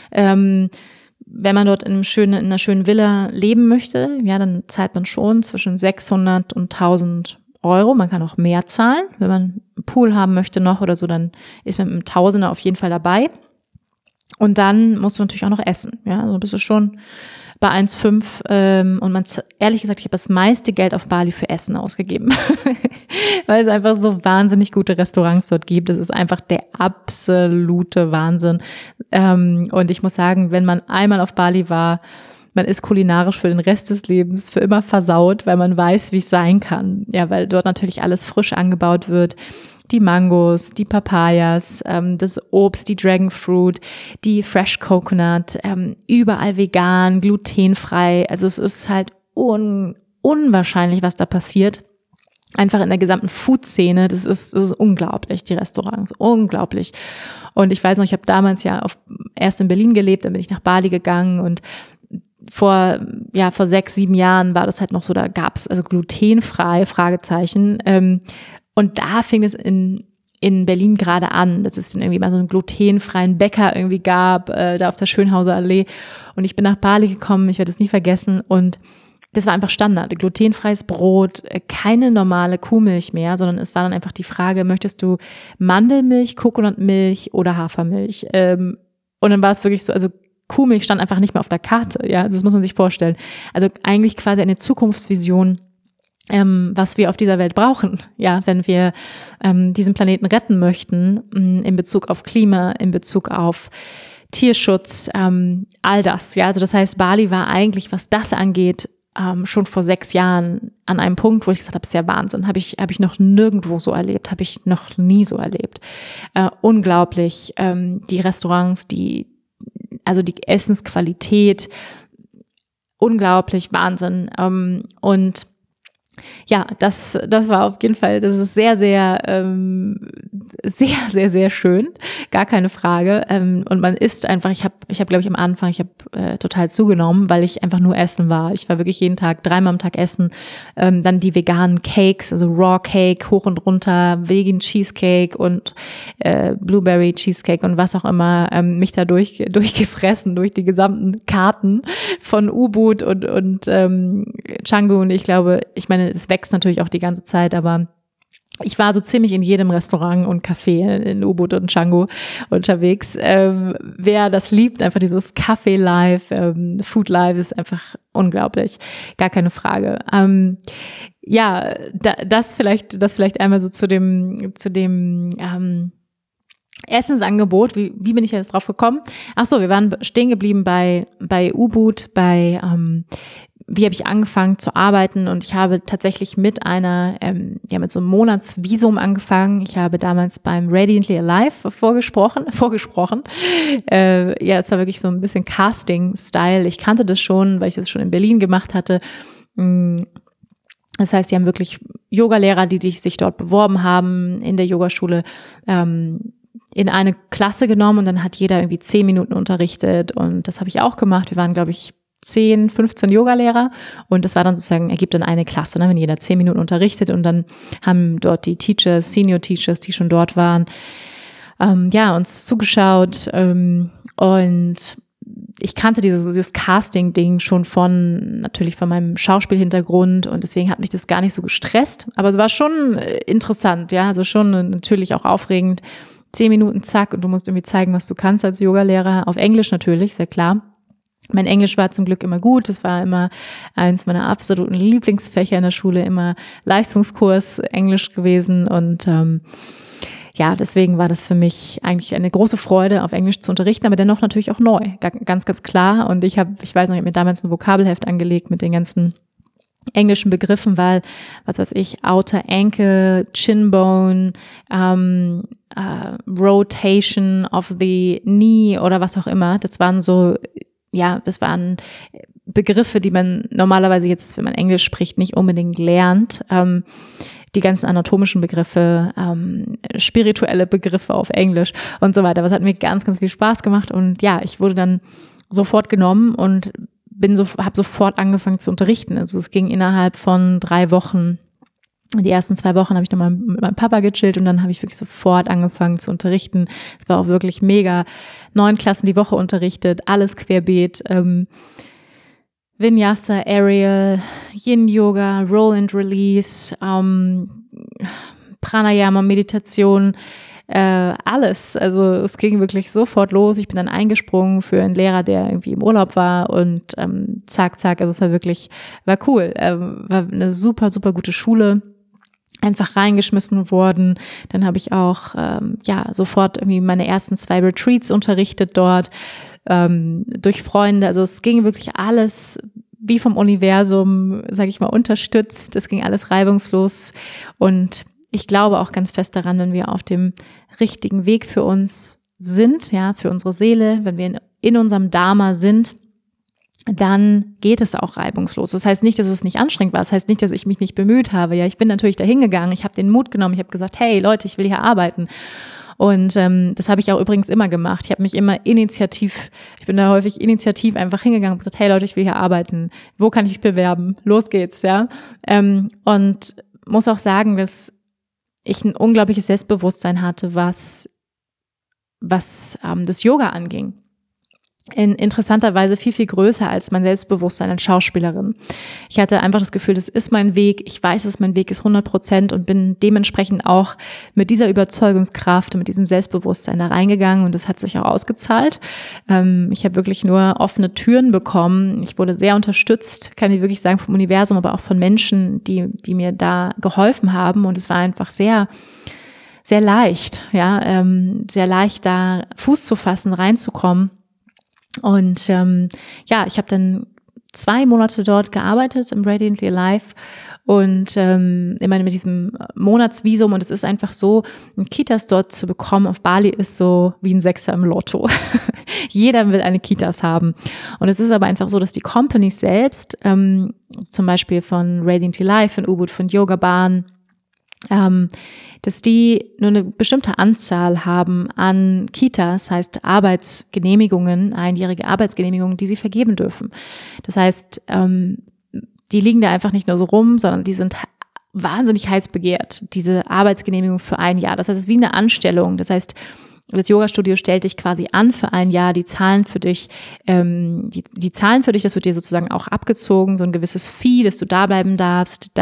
Wenn man dort in einer schönen Villa leben möchte, ja, dann zahlt man schon zwischen 600 und 1.000 €. Man kann auch mehr zahlen. Wenn man einen Pool haben möchte noch oder so, dann ist man mit einem Tausender auf jeden Fall dabei. Und dann musst du natürlich auch noch essen. Ja, also bist du schon bei 1,5 und ehrlich gesagt, ich habe das meiste Geld auf Bali für Essen ausgegeben, weil es einfach so wahnsinnig gute Restaurants dort gibt. Das ist einfach der absolute Wahnsinn. Und ich muss sagen, wenn man einmal auf Bali war, man ist kulinarisch für den Rest des Lebens für immer versaut, weil man weiß, wie es sein kann. Ja, weil dort natürlich alles frisch angebaut wird. Die Mangos, die Papayas, das Obst, die Dragonfruit, die Fresh Coconut, überall vegan, glutenfrei. Also es ist halt unwahrscheinlich, was da passiert. Einfach in der gesamten Food-Szene, das ist unglaublich, die Restaurants, unglaublich. Und ich weiß noch, ich habe damals ja erst in Berlin gelebt, dann bin ich nach Bali gegangen und vor 6, 7 Jahren war das halt noch so, da gab es also glutenfrei, Fragezeichen. Und da fing es in Berlin gerade an, dass es dann irgendwie mal so einen glutenfreien Bäcker irgendwie gab, da auf der Schönhauser Allee. Und ich bin nach Bali gekommen, ich werde es nie vergessen. Und das war einfach Standard, glutenfreies Brot, keine normale Kuhmilch mehr, sondern es war dann einfach die Frage, möchtest du Mandelmilch, Kokosnussmilch oder Hafermilch? Und dann war es wirklich so, also Kuhmilch stand einfach nicht mehr auf der Karte, ja, das muss man sich vorstellen. Also eigentlich quasi eine Zukunftsvision, was wir auf dieser Welt brauchen, ja, wenn wir diesen Planeten retten möchten, in Bezug auf Klima, in Bezug auf Tierschutz, all das, ja, also das heißt, Bali war eigentlich, was das angeht, schon vor 6 Jahren an einem Punkt, wo ich gesagt habe, das ist ja Wahnsinn, habe ich noch nirgendwo so erlebt, habe ich noch nie so erlebt. Unglaublich, die Restaurants, die Essensqualität, unglaublich, Wahnsinn. Und Ja, das war auf jeden Fall, das ist sehr, sehr, sehr, sehr, sehr schön, gar keine Frage. Und man isst einfach, ich habe, glaube ich, am Anfang, total zugenommen, weil ich einfach nur essen war. Ich war wirklich jeden Tag, 3-mal am Tag essen. Dann die veganen Cakes, also Raw Cake, hoch und runter, Vegan Cheesecake und Blueberry Cheesecake und was auch immer, mich da durchgefressen, durch die gesamten Karten von U-Boot und Canggu. Und ich meine, es wächst natürlich auch die ganze Zeit, aber ich war so ziemlich in jedem Restaurant und Café in U-Boot und Canggu unterwegs. Wer das liebt, einfach dieses Café-Life, Food-Life ist einfach unglaublich, gar keine Frage. Ja, das vielleicht einmal so zu dem Essensangebot. Wie bin ich jetzt drauf gekommen? Ach so, wir waren stehen geblieben bei U-Boot, wie habe ich angefangen zu arbeiten, und ich habe tatsächlich mit so einem Monatsvisum angefangen. Ich habe damals beim Radiantly Alive vorgesprochen. Ja, es war wirklich so ein bisschen Casting-Style. Ich kannte das schon, weil ich das schon in Berlin gemacht hatte. Das heißt, die haben wirklich Yogalehrer, die sich dort beworben haben in der Yogaschule, in eine Klasse genommen, und dann hat jeder irgendwie 10 Minuten unterrichtet, und das habe ich auch gemacht. Wir waren, glaube ich, 10, 15 Yogalehrer, und das war dann sozusagen, ergibt dann eine Klasse, ne, wenn jeder 10 Minuten unterrichtet, und dann haben dort die Teachers, Senior Teachers, die schon dort waren, uns zugeschaut, und ich kannte dieses Casting-Ding schon natürlich von meinem Schauspielhintergrund, und deswegen hat mich das gar nicht so gestresst, aber es war schon interessant, ja, also schon natürlich auch aufregend. 10 Minuten, zack, und du musst irgendwie zeigen, was du kannst als Yogalehrer, auf Englisch natürlich, sehr klar. Mein Englisch war zum Glück immer gut. Es war immer eins meiner absoluten Lieblingsfächer in der Schule, immer Leistungskurs Englisch gewesen. Und deswegen war das für mich eigentlich eine große Freude, auf Englisch zu unterrichten, aber dennoch natürlich auch neu, ganz, ganz klar. Und ich weiß noch, ich habe mir damals ein Vokabelheft angelegt mit den ganzen englischen Begriffen, weil, was weiß ich, Outer Ankle, Chin Bone, Rotation of the Knee oder was auch immer. Das waren Begriffe, die man normalerweise jetzt, wenn man Englisch spricht, nicht unbedingt lernt. Die ganzen anatomischen Begriffe, spirituelle Begriffe auf Englisch und so weiter. Das hat mir ganz, ganz viel Spaß gemacht, und ja, ich wurde dann sofort genommen und habe sofort angefangen zu unterrichten. Also es ging innerhalb von 3 Wochen. Die ersten 2 Wochen habe ich nochmal mit meinem Papa gechillt, und dann habe ich wirklich sofort angefangen zu unterrichten. Es war auch wirklich mega. 9 Klassen die Woche unterrichtet, alles querbeet. Vinyasa, Aerial, Yin Yoga, Roll and Release, Pranayama, Meditation, alles. Also es ging wirklich sofort los. Ich bin dann eingesprungen für einen Lehrer, der irgendwie im Urlaub war, und zack, zack. Also es war cool. War eine super, super gute Schule. Einfach reingeschmissen worden. Dann habe ich auch sofort irgendwie meine ersten 2 Retreats unterrichtet dort, durch Freunde. Also es ging wirklich alles wie vom Universum, sage ich mal, unterstützt. Es ging alles reibungslos, und ich glaube auch ganz fest daran, wenn wir auf dem richtigen Weg für uns sind, ja, für unsere Seele, wenn wir in unserem Dharma sind, dann geht es auch reibungslos. Das heißt nicht, dass es nicht anstrengend war. Das heißt nicht, dass ich mich nicht bemüht habe. Ja, ich bin natürlich da hingegangen. Ich habe den Mut genommen. Ich habe gesagt, hey Leute, ich will hier arbeiten. Und das habe ich auch übrigens immer gemacht. Ich bin da häufig initiativ einfach hingegangen und gesagt, hey Leute, ich will hier arbeiten. Wo kann ich mich bewerben? Los geht's, ja. Und muss auch sagen, dass ich ein unglaubliches Selbstbewusstsein hatte, was das Yoga anging. Interessanterweise viel, viel größer als mein Selbstbewusstsein als Schauspielerin. Ich hatte einfach das Gefühl, das ist mein Weg. Ich weiß, dass mein Weg ist 100% und bin dementsprechend auch mit dieser Überzeugungskraft und mit diesem Selbstbewusstsein da reingegangen, und das hat sich auch ausgezahlt. Ich habe wirklich nur offene Türen bekommen. Ich wurde sehr unterstützt, kann ich wirklich sagen, vom Universum, aber auch von Menschen, die mir da geholfen haben, und es war einfach sehr, sehr leicht, ja, sehr leicht da Fuß zu fassen, reinzukommen. Und ich habe dann 2 Monate dort gearbeitet im Radiantly Alive und immer mit diesem Monatsvisum, und es ist einfach so, Kitas dort zu bekommen auf Bali ist so wie ein Sechser im Lotto. Jeder will eine Kitas haben. Und es ist aber einfach so, dass die Companies selbst, zum Beispiel von Radiantly Alive, von Ubud, von Yoga Barn, dass die nur eine bestimmte Anzahl haben an Kitas, heißt Arbeitsgenehmigungen, einjährige Arbeitsgenehmigungen, die sie vergeben dürfen. Das heißt, die liegen da einfach nicht nur so rum, sondern die sind wahnsinnig heiß begehrt, diese Arbeitsgenehmigung für 1 Jahr. Das heißt, es ist wie eine Anstellung. Das heißt, das Yoga-Studio stellt dich quasi an für 1 Jahr, die zahlen für dich, die zahlen für dich, das wird dir sozusagen auch abgezogen, so ein gewisses Fee, dass du da bleiben darfst,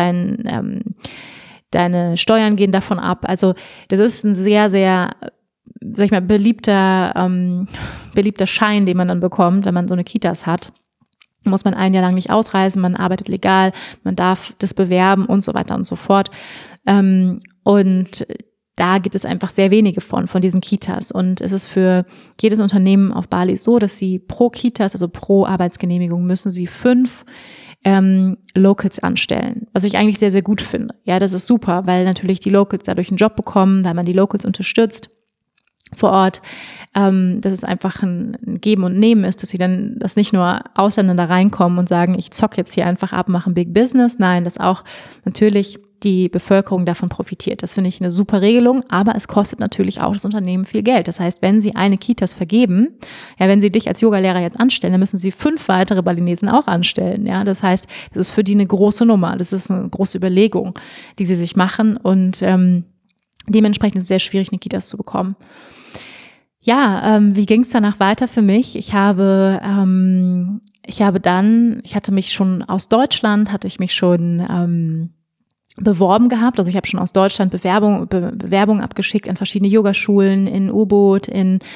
deine Steuern gehen davon ab. Also das ist ein sehr, sehr, sag ich mal, beliebter Schein, den man dann bekommt, wenn man so eine Kitas hat. Muss man 1 Jahr lang nicht ausreisen, man arbeitet legal, man darf das bewerben und so weiter und so fort. Und da gibt es einfach sehr wenige von diesen Kitas. Und es ist für jedes Unternehmen auf Bali so, dass sie pro Kitas, also pro Arbeitsgenehmigung, müssen sie 5 Locals anstellen, was ich eigentlich sehr, sehr gut finde. Ja, das ist super, weil natürlich die Locals dadurch einen Job bekommen, weil man die Locals unterstützt vor Ort, dass es einfach ein Geben und Nehmen ist, dass nicht nur Ausländer da reinkommen und sagen, ich zock jetzt hier einfach ab, mache ein Big Business. Nein, dass auch natürlich die Bevölkerung davon profitiert. Das finde ich eine super Regelung, aber es kostet natürlich auch das Unternehmen viel Geld. Das heißt, wenn Sie eine Kitas vergeben, ja, wenn Sie dich als Yogalehrer jetzt anstellen, dann müssen Sie 5 weitere Balinesen auch anstellen. Ja, das heißt, das ist für die eine große Nummer. Das ist eine große Überlegung, die sie sich machen, und dementsprechend ist es sehr schwierig, eine Kitas zu bekommen. Ja, wie ging es danach weiter für mich? Ich hatte mich schon aus Deutschland, beworben gehabt. Also ich habe schon aus Deutschland Bewerbung abgeschickt an verschiedene Yogaschulen in Ubud,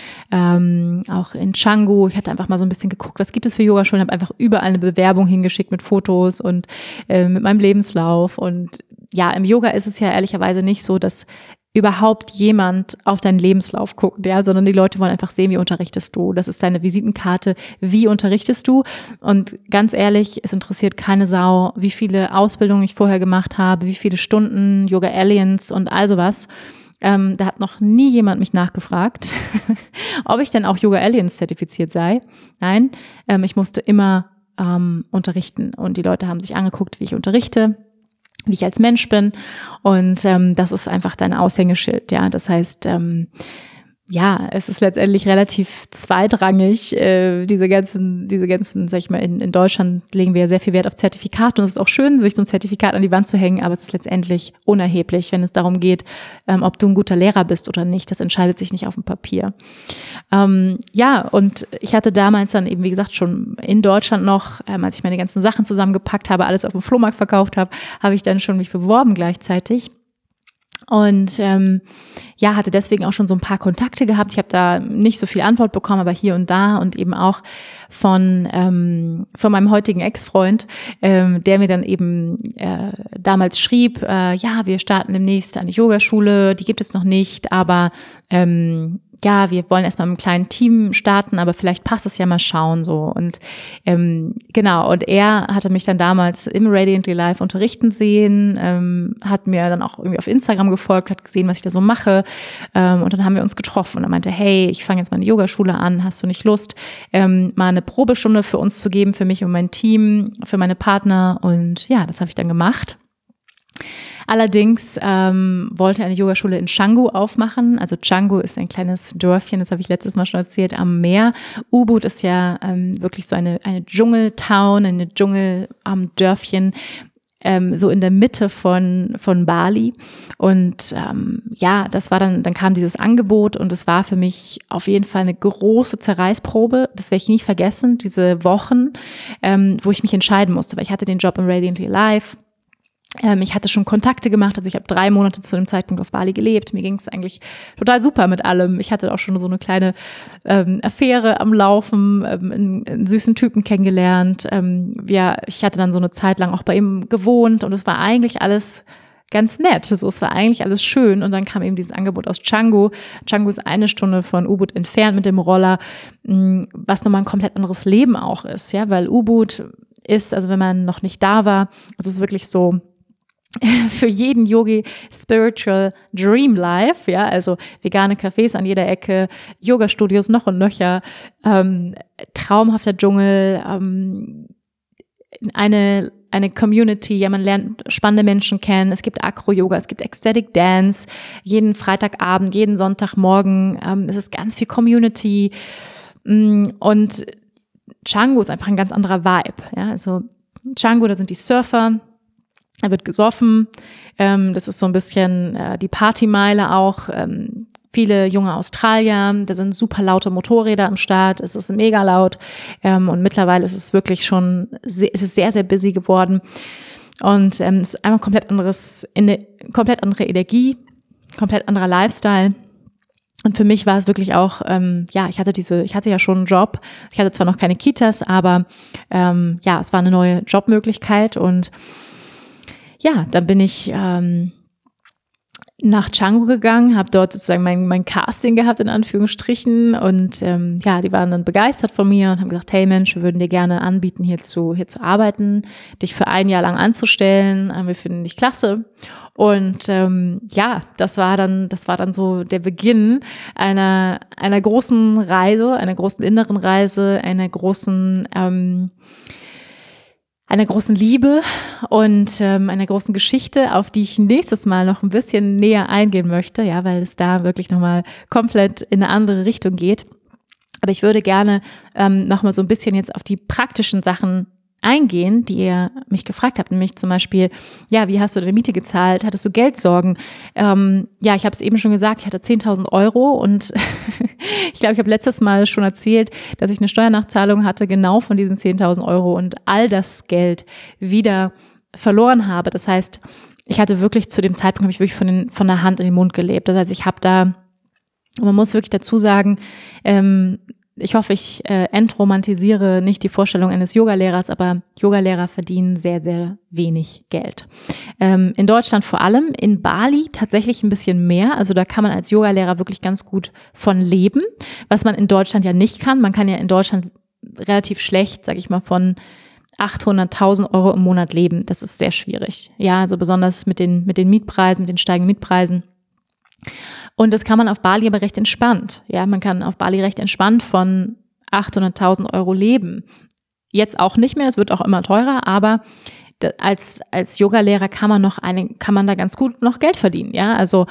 auch in Canggu. Ich hatte einfach mal so ein bisschen geguckt, was gibt es für Yogaschulen, habe einfach überall eine Bewerbung hingeschickt mit Fotos und mit meinem Lebenslauf. Und ja, im Yoga ist es ja ehrlicherweise nicht so, dass überhaupt jemand auf deinen Lebenslauf guckt, ja, sondern die Leute wollen einfach sehen, wie unterrichtest du. Das ist deine Visitenkarte, wie unterrichtest du. Und ganz ehrlich, es interessiert keine Sau, wie viele Ausbildungen ich vorher gemacht habe, wie viele Stunden Yoga Aliens und all sowas. Da hat noch nie jemand mich nachgefragt, ob ich denn auch Yoga Aliens zertifiziert sei. Nein, ich musste immer unterrichten, und die Leute haben sich angeguckt, wie ich unterrichte, wie ich als Mensch bin, und das ist einfach dein Aushängeschild, ja. Das heißt, ja, es ist letztendlich relativ zweitrangig, diese ganzen, sag ich mal, in Deutschland legen wir ja sehr viel Wert auf Zertifikate, und es ist auch schön, sich so ein Zertifikat an die Wand zu hängen, aber es ist letztendlich unerheblich, wenn es darum geht, ob du ein guter Lehrer bist oder nicht. Das entscheidet sich nicht auf dem Papier. Ja, und ich hatte damals dann eben, wie gesagt, schon in Deutschland noch, als ich meine ganzen Sachen zusammengepackt habe, alles auf dem Flohmarkt verkauft habe, habe ich dann schon mich beworben gleichzeitig. Und ja, hatte deswegen auch schon so ein paar Kontakte gehabt. Ich habe da nicht so viel Antwort bekommen, aber hier und da, und eben auch von meinem heutigen Ex-Freund, der mir dann eben damals schrieb, ja, wir starten demnächst eine Yogaschule, die gibt es noch nicht, aber ja, wir wollen erstmal mit einem kleinen Team starten, aber vielleicht passt es ja, mal schauen, so. Und genau, und er hatte mich dann damals im Radiantly Alive unterrichten sehen, hat mir dann auch irgendwie auf Instagram gefolgt, hat gesehen, was ich da so mache, und dann haben wir uns getroffen, und er meinte, hey, ich fange jetzt mal eine Yogaschule an, hast du nicht Lust, mal eine Probestunde für uns zu geben, für mich und mein Team, für meine Partner? Und ja, das habe ich dann gemacht. Allerdings wollte er eine Yogaschule in Canggu aufmachen. Also Canggu ist ein kleines Dörfchen, das habe ich letztes Mal schon erzählt, am Meer. Ubud ist ja wirklich so eine Dschungeltown, eine Dschungeldörfchen, so in der Mitte von Bali. Und ja, das war dann kam dieses Angebot, und es war für mich auf jeden Fall eine große Zerreißprobe. Das werde ich nie vergessen, diese Wochen, wo ich mich entscheiden musste, weil ich hatte den Job im Radiantly Alive. Ich hatte schon Kontakte gemacht, also ich habe 3 Monate zu dem Zeitpunkt auf Bali gelebt. Mir ging es eigentlich total super mit allem. Ich hatte auch schon so eine kleine Affäre am Laufen, einen süßen Typen kennengelernt. Ich hatte dann so eine Zeit lang auch bei ihm gewohnt, und es war eigentlich alles ganz nett. So, es war eigentlich alles schön, und dann kam eben dieses Angebot aus Canggu. Canggu ist 1 Stunde von Ubud entfernt mit dem Roller, was nochmal ein komplett anderes Leben auch ist, ja, weil Ubud ist, also wenn man noch nicht da war, es ist wirklich so für jeden Yogi Spiritual Dream Life, ja, also vegane Cafés an jeder Ecke, Yoga-Studios noch und nöcher, traumhafter Dschungel, eine Community, ja, man lernt spannende Menschen kennen, es gibt Acro-Yoga, es gibt Ecstatic Dance, jeden Freitagabend, jeden Sonntagmorgen, es ist ganz viel Community und Canggu ist einfach ein ganz anderer Vibe, ja, also Canggu, da sind die Surfer, da wird gesoffen, das ist so ein bisschen die Partymeile auch, viele junge Australier, da sind super laute Motorräder am Start, es ist mega laut und mittlerweile ist es wirklich schon, es ist sehr, sehr busy geworden und es ist einfach komplett andere Energie, komplett anderer Lifestyle. Und für mich war es wirklich auch, ich hatte ja schon einen Job, ich hatte zwar noch keine Kitas, aber es war eine neue Jobmöglichkeit und ja, dann bin ich nach Canggu gegangen, habe dort sozusagen mein Casting gehabt, in Anführungsstrichen. Und die waren dann begeistert von mir und haben gesagt, hey Mensch, wir würden dir gerne anbieten, hier zu arbeiten, dich für 1 Jahr lang anzustellen. Wir finden dich klasse. Und das war dann so der Beginn einer großen Reise, einer großen inneren Reise, einer großen Liebe und einer großen Geschichte, auf die ich nächstes Mal noch ein bisschen näher eingehen möchte, ja, weil es da wirklich nochmal komplett in eine andere Richtung geht. Aber ich würde gerne nochmal so ein bisschen jetzt auf die praktischen Sachen eingehen, die ihr mich gefragt habt, nämlich zum Beispiel, ja, wie hast du deine Miete gezahlt? Hattest du Geldsorgen? Ich habe es eben schon gesagt, ich hatte 10.000 Euro und ich glaube, ich habe letztes Mal schon erzählt, dass ich eine Steuernachzahlung hatte, genau von diesen 10.000 Euro und all das Geld wieder verloren habe. Das heißt, ich hatte wirklich zu dem Zeitpunkt, habe ich wirklich von der Hand in den Mund gelebt. Das heißt, ich habe da, man muss wirklich dazu sagen, ich hoffe, ich entromantisiere nicht die Vorstellung eines Yogalehrers, aber Yogalehrer verdienen sehr, sehr wenig Geld. In Deutschland vor allem, in Bali tatsächlich ein bisschen mehr. Also da kann man als Yogalehrer wirklich ganz gut von leben, was man in Deutschland ja nicht kann. Man kann ja in Deutschland relativ schlecht, sage ich mal, von 800.000 Euro im Monat leben. Das ist sehr schwierig. Ja, also besonders mit den Mietpreisen, mit den steigenden Mietpreisen. Und das kann man auf Bali aber recht entspannt. Ja, man kann auf Bali recht entspannt von 800.000 Euro leben. Jetzt auch nicht mehr, es wird auch immer teurer, aber als Yogalehrer kann man da ganz gut noch Geld verdienen. Ja, also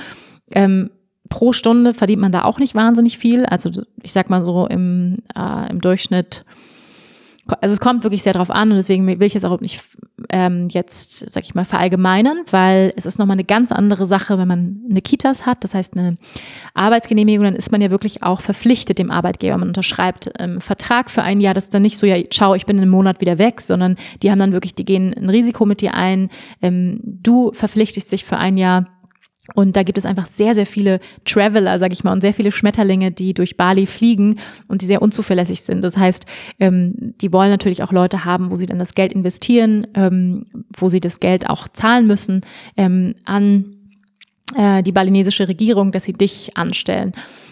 pro Stunde verdient man da auch nicht wahnsinnig viel. Also ich sag mal so im Durchschnitt. Also es kommt wirklich sehr drauf an und deswegen will ich jetzt auch nicht jetzt, sag ich mal, verallgemeinern, weil es ist nochmal eine ganz andere Sache, wenn man eine Kitas hat, das heißt eine Arbeitsgenehmigung, dann ist man ja wirklich auch verpflichtet dem Arbeitgeber. Man unterschreibt einen Vertrag für 1 Jahr, das ist dann nicht so, ja, ciao, ich bin in einem Monat wieder weg, sondern die haben dann wirklich, die gehen ein Risiko mit dir ein, du verpflichtest dich für 1 Jahr. Und da gibt es einfach sehr, sehr viele Traveler, sag ich mal, und sehr viele Schmetterlinge, die durch Bali fliegen und die sehr unzuverlässig sind. Das heißt, die wollen natürlich auch Leute haben, wo sie dann das Geld investieren, wo sie das Geld auch zahlen müssen an die balinesische Regierung, dass sie dich anstellen.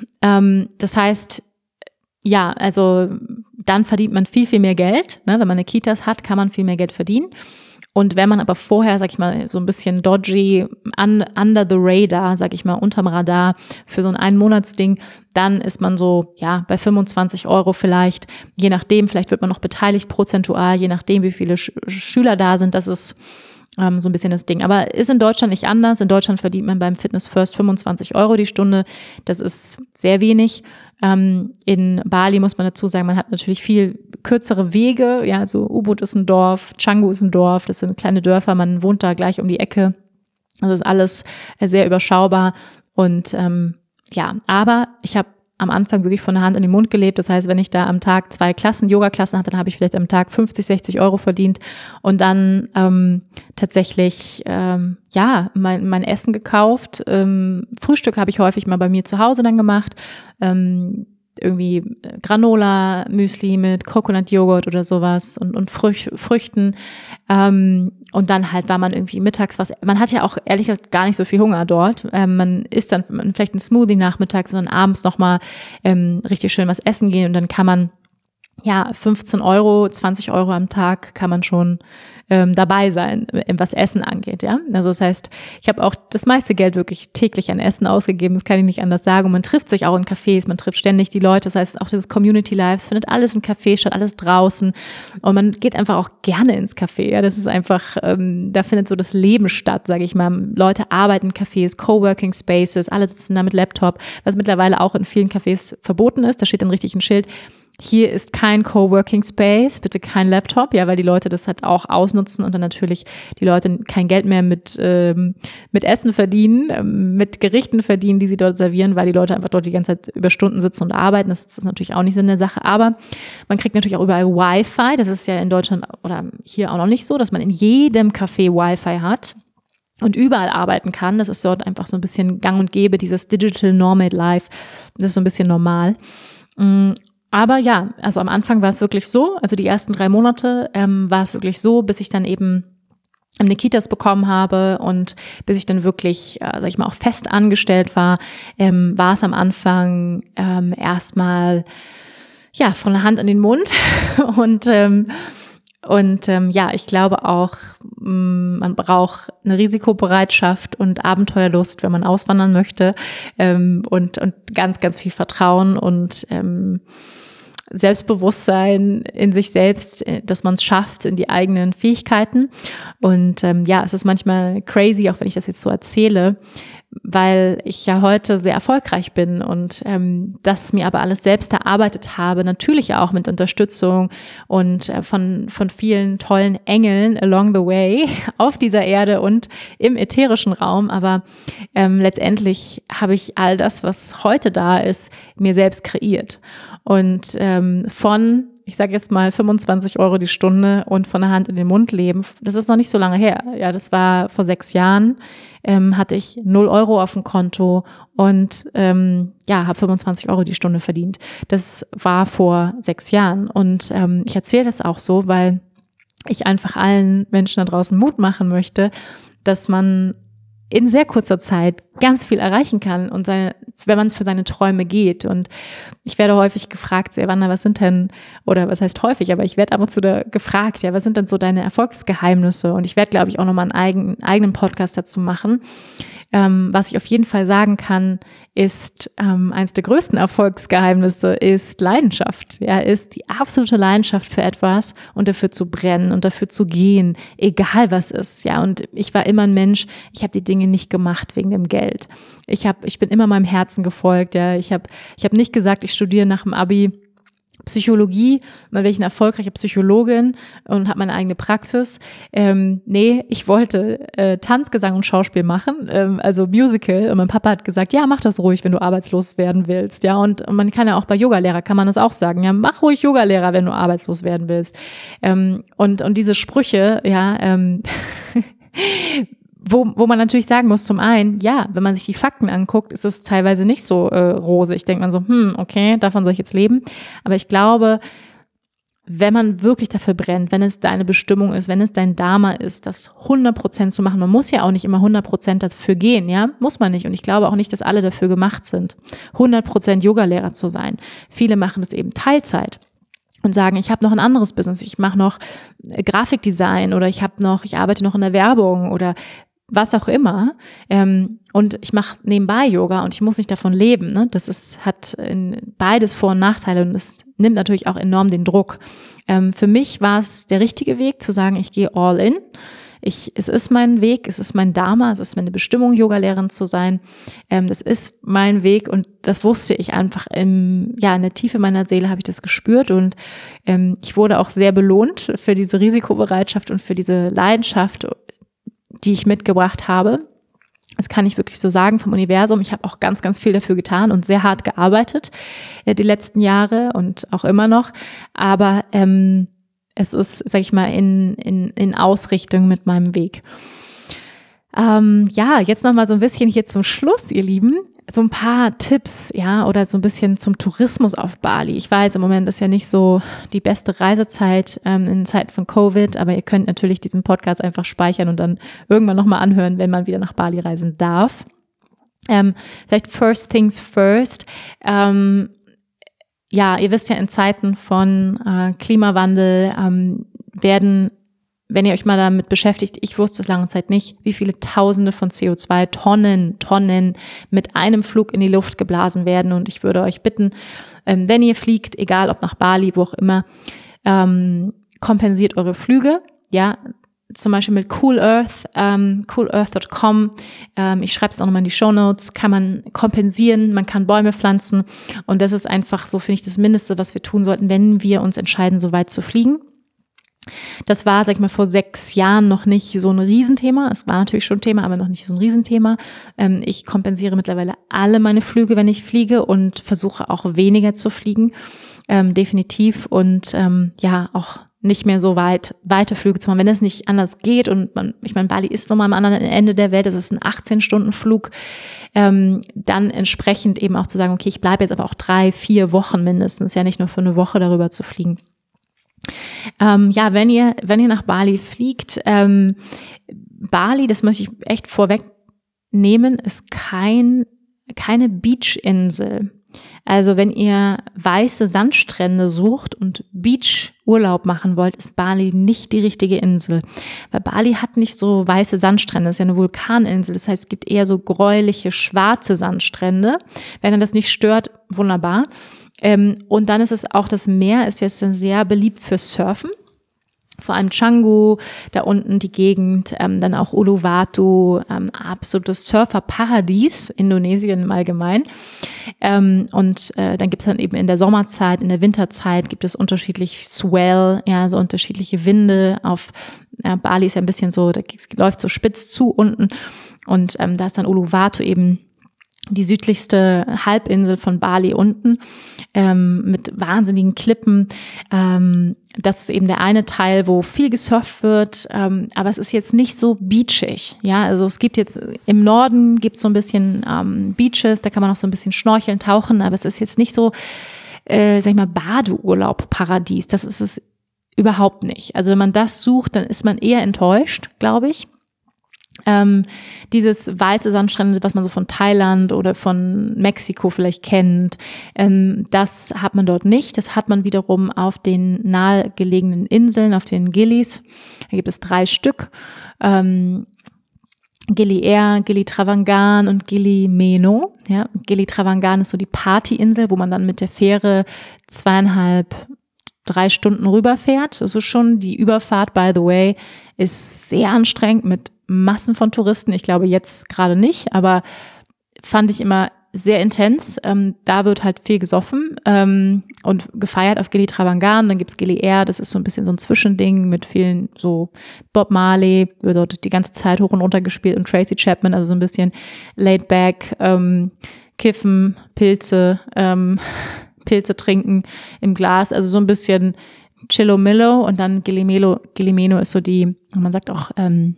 Das heißt, ja, also dann verdient man viel, viel mehr Geld. Ne? Wenn man eine Kitas hat, kann man viel mehr Geld verdienen. Und wenn man aber vorher, sag ich mal, so ein bisschen dodgy, under the radar, sag ich mal, unterm Radar für so ein 1-Monats-Ding, dann ist man so, ja, bei 25 Euro vielleicht, je nachdem, vielleicht wird man noch beteiligt prozentual, je nachdem, wie viele Schüler da sind, das ist so ein bisschen das Ding. Aber ist in Deutschland nicht anders. In Deutschland verdient man beim Fitness First 25 Euro die Stunde. Das ist sehr wenig. In Bali muss man dazu sagen, man hat natürlich viel kürzere Wege. Ja, so Ubud ist ein Dorf, Canggu ist ein Dorf, das sind kleine Dörfer, man wohnt da gleich um die Ecke. Das ist alles sehr überschaubar. Und aber ich habe am Anfang wirklich von der Hand in den Mund gelebt. Das heißt, wenn ich da am Tag 2 Yoga-Klassen hatte, dann habe ich vielleicht am Tag 50, 60 Euro verdient und dann tatsächlich mein Essen gekauft. Frühstück habe ich häufig mal bei mir zu Hause dann gemacht. Irgendwie Granola, Müsli mit Coconut-Joghurt oder sowas und Früchten. Und dann halt war man irgendwie mittags man hat ja auch ehrlich gesagt gar nicht so viel Hunger dort. Man isst dann vielleicht einen Smoothie nachmittags und dann abends nochmal richtig schön was essen gehen und dann kann man 15 Euro, 20 Euro am Tag kann man schon dabei sein, was Essen angeht, ja. Also das heißt, ich habe auch das meiste Geld wirklich täglich an Essen ausgegeben, das kann ich nicht anders sagen. Und man trifft sich auch in Cafés, man trifft ständig die Leute, das heißt auch dieses Community Life, es findet alles in Cafés statt, alles draußen. Und man geht einfach auch gerne ins Café, ja. Das ist einfach, da findet so das Leben statt, sage ich mal. Leute arbeiten in Cafés, Coworking Spaces, alle sitzen da mit Laptop, was mittlerweile auch in vielen Cafés verboten ist. Da steht dann richtig ein Schild: Hier ist kein Coworking Space, bitte kein Laptop, ja, weil die Leute das halt auch ausnutzen und dann natürlich die Leute kein Geld mehr mit Essen verdienen, mit Gerichten verdienen, die sie dort servieren, weil die Leute einfach dort die ganze Zeit über Stunden sitzen und arbeiten. Das ist natürlich auch nicht Sinn der Sache, aber man kriegt natürlich auch überall Wi-Fi. Das ist ja in Deutschland oder hier auch noch nicht so, dass man in jedem Café Wi-Fi hat und überall arbeiten kann. Das ist dort einfach so ein bisschen gang und gäbe, dieses Digital Nomad Life, das ist so ein bisschen normal. Aber ja, also am Anfang war es wirklich so, also die ersten 3 Monate war es wirklich so, bis ich dann eben eine Kitas bekommen habe und bis ich dann wirklich, sag ich mal, auch fest angestellt war, war es am Anfang erstmal ja von der Hand an den Mund und ja, ich glaube auch, man braucht eine Risikobereitschaft und Abenteuerlust, wenn man auswandern möchte, und ganz, ganz viel Vertrauen und Selbstbewusstsein in sich selbst, dass man es schafft, in die eigenen Fähigkeiten. Und ja, es ist manchmal crazy, auch wenn ich das jetzt so erzähle, weil ich ja heute sehr erfolgreich bin und das mir aber alles selbst erarbeitet habe, natürlich auch mit Unterstützung und von vielen tollen Engeln along the way auf dieser Erde und im ätherischen Raum, aber letztendlich habe ich all das, was heute da ist, mir selbst kreiert und ich sage jetzt mal 25 Euro die Stunde und von der Hand in den Mund leben, das ist noch nicht so lange her. Ja, das war vor 6 Jahren, hatte ich 0 Euro auf dem Konto und ja, habe 25 Euro die Stunde verdient. Das war vor 6 Jahren und ich erzähle das auch so, weil ich einfach allen Menschen da draußen Mut machen möchte, dass man in sehr kurzer Zeit ganz viel erreichen kann und wenn man es für seine Träume geht. Und ich werde häufig gefragt, so, Wanda, was sind denn, oder was heißt häufig, aber ich werde ab und zu gefragt, ja, was sind denn so deine Erfolgsgeheimnisse? Und ich werde, glaube ich, auch nochmal einen eigenen Podcast dazu machen. Was ich auf jeden Fall sagen kann, ist, eines der größten Erfolgsgeheimnisse ist Leidenschaft. Ja, ist die absolute Leidenschaft für etwas und dafür zu brennen und dafür zu gehen, egal was ist. Ja, und ich war immer ein Mensch, ich habe die Dinge nicht gemacht wegen dem Geld. Ich bin immer meinem Herzen gefolgt. Ja, ich hab nicht gesagt, ich studiere nach dem Abi Psychologie, dann werde ich eine erfolgreiche Psychologin und habe meine eigene Praxis. Nee, ich wollte Tanz, Gesang und Schauspiel machen, also Musical. Und mein Papa hat gesagt, ja, mach das ruhig, wenn du arbeitslos werden willst. Ja, und man kann ja auch bei Yogalehrer, kann man das auch sagen, ja, mach ruhig Yogalehrer, wenn du arbeitslos werden willst. Und diese Sprüche, ja, wo man natürlich sagen muss, zum einen, ja, wenn man sich die Fakten anguckt, ist es teilweise nicht so rosig. Denkt man so, okay, davon soll ich jetzt leben. Aber ich glaube, wenn man wirklich dafür brennt, wenn es deine Bestimmung ist, wenn es dein Dharma ist, das 100% zu machen, man muss ja auch nicht immer 100% dafür gehen, ja, muss man nicht. Und ich glaube auch nicht, dass alle dafür gemacht sind, 100% Yogalehrer zu sein. Viele machen das eben Teilzeit und sagen, ich habe noch ein anderes Business, ich mache noch Grafikdesign oder ich arbeite noch in der Werbung oder was auch immer, und ich mache nebenbei Yoga und ich muss nicht davon leben, ne? Hat beides Vor- und Nachteile und es nimmt natürlich auch enorm den Druck. Für mich war es der richtige Weg, zu sagen, ich gehe all in. Es ist mein Weg, es ist mein Dharma, es ist meine Bestimmung, Yogalehrerin zu sein. Das ist mein Weg und das wusste ich einfach in der Tiefe meiner Seele habe ich das gespürt und ich wurde auch sehr belohnt für diese Risikobereitschaft und für diese Leidenschaft, die ich mitgebracht habe. Das kann ich wirklich so sagen vom Universum. Ich habe auch ganz, ganz viel dafür getan und sehr hart gearbeitet die letzten Jahre und auch immer noch. Aber es ist, sag ich mal, in Ausrichtung mit meinem Weg. Jetzt nochmal so ein bisschen hier zum Schluss, ihr Lieben. So ein paar Tipps, ja, oder so ein bisschen zum Tourismus auf Bali. Ich weiß, im Moment ist ja nicht so die beste Reisezeit in Zeiten von Covid, aber ihr könnt natürlich diesen Podcast einfach speichern und dann irgendwann nochmal anhören, wenn man wieder nach Bali reisen darf. Vielleicht first things first. ja, ihr wisst ja, in Zeiten von Klimawandel werden, wenn ihr euch mal damit beschäftigt, ich wusste es lange Zeit nicht, wie viele Tausende von CO2, Tonnen mit einem Flug in die Luft geblasen werden. Und ich würde euch bitten, wenn ihr fliegt, egal ob nach Bali, wo auch immer, kompensiert eure Flüge, ja, zum Beispiel mit Cool Earth, coolearth.com, ich schreibe es auch nochmal in die Shownotes, kann man kompensieren, man kann Bäume pflanzen und das ist einfach so, finde ich, das Mindeste, was wir tun sollten, wenn wir uns entscheiden, so weit zu fliegen. Das war, sag ich mal, vor 6 Jahren noch nicht so ein Riesenthema. Es war natürlich schon ein Thema, aber noch nicht so ein Riesenthema. Ich kompensiere mittlerweile alle meine Flüge, wenn ich fliege und versuche auch weniger zu fliegen, definitiv und ja, auch nicht mehr so weite Flüge zu machen, wenn es nicht anders geht und ich meine, Bali ist nochmal am anderen Ende der Welt, das ist ein 18-Stunden-Flug, dann entsprechend eben auch zu sagen, okay, ich bleibe jetzt aber auch 3-4 Wochen mindestens, ja nicht nur für eine Woche darüber zu fliegen. Ja, wenn ihr nach Bali fliegt, Bali, das möchte ich echt vorwegnehmen, ist keine Beachinsel. Also wenn ihr weiße Sandstrände sucht und Beachurlaub machen wollt, ist Bali nicht die richtige Insel. Weil Bali hat nicht so weiße Sandstrände, das ist ja eine Vulkaninsel. Das heißt, es gibt eher so gräuliche, schwarze Sandstrände. Wenn ihr das nicht stört, wunderbar. Und dann ist es auch, das Meer ist jetzt sehr beliebt für Surfen. Vor allem Canggu, da unten die Gegend, dann auch Uluwatu, absolutes Surferparadies, Indonesien im Allgemeinen. Und dann gibt es dann eben in der Sommerzeit, in der Winterzeit gibt es unterschiedlich Swell, ja, so unterschiedliche Winde. Auf Bali ist ja ein bisschen so, da läuft so spitz zu unten und da ist dann Uluwatu eben die südlichste Halbinsel von Bali unten, mit wahnsinnigen Klippen. Das ist eben der eine Teil, wo viel gesurft wird, aber es ist jetzt nicht so beachig. Ja, also es gibt jetzt im Norden gibt's so ein bisschen Beaches, da kann man auch so ein bisschen schnorcheln, tauchen, aber es ist jetzt nicht so, sag ich mal, Badeurlaub, Paradies. Das ist es überhaupt nicht. Also wenn man das sucht, dann ist man eher enttäuscht, glaube ich. Dieses weiße Sandstrände, was man so von Thailand oder von Mexiko vielleicht kennt, das hat man dort nicht. Das hat man wiederum auf den nahegelegenen Inseln, auf den Gilis. Da gibt es 3 Stück. Gili Air, Gili Travangan und Gili Meno. Ja, Gili Travangan ist so die Partyinsel, wo man dann mit der Fähre 2,5-3 Stunden rüberfährt. Das ist schon die Überfahrt, by the way, ist sehr anstrengend mit Massen von Touristen. Ich glaube jetzt gerade nicht, aber fand ich immer sehr intens. Da wird halt viel gesoffen und gefeiert auf Gili Travangan. Dann gibt's Gili Air, das ist so ein bisschen so ein Zwischending mit vielen so Bob Marley, wird dort die ganze Zeit hoch und runter gespielt und Tracy Chapman, also so ein bisschen laid back, kiffen, Pilze trinken im Glas, also so ein bisschen Chillo-Millo und dann Gili Meno ist so die, man sagt auch,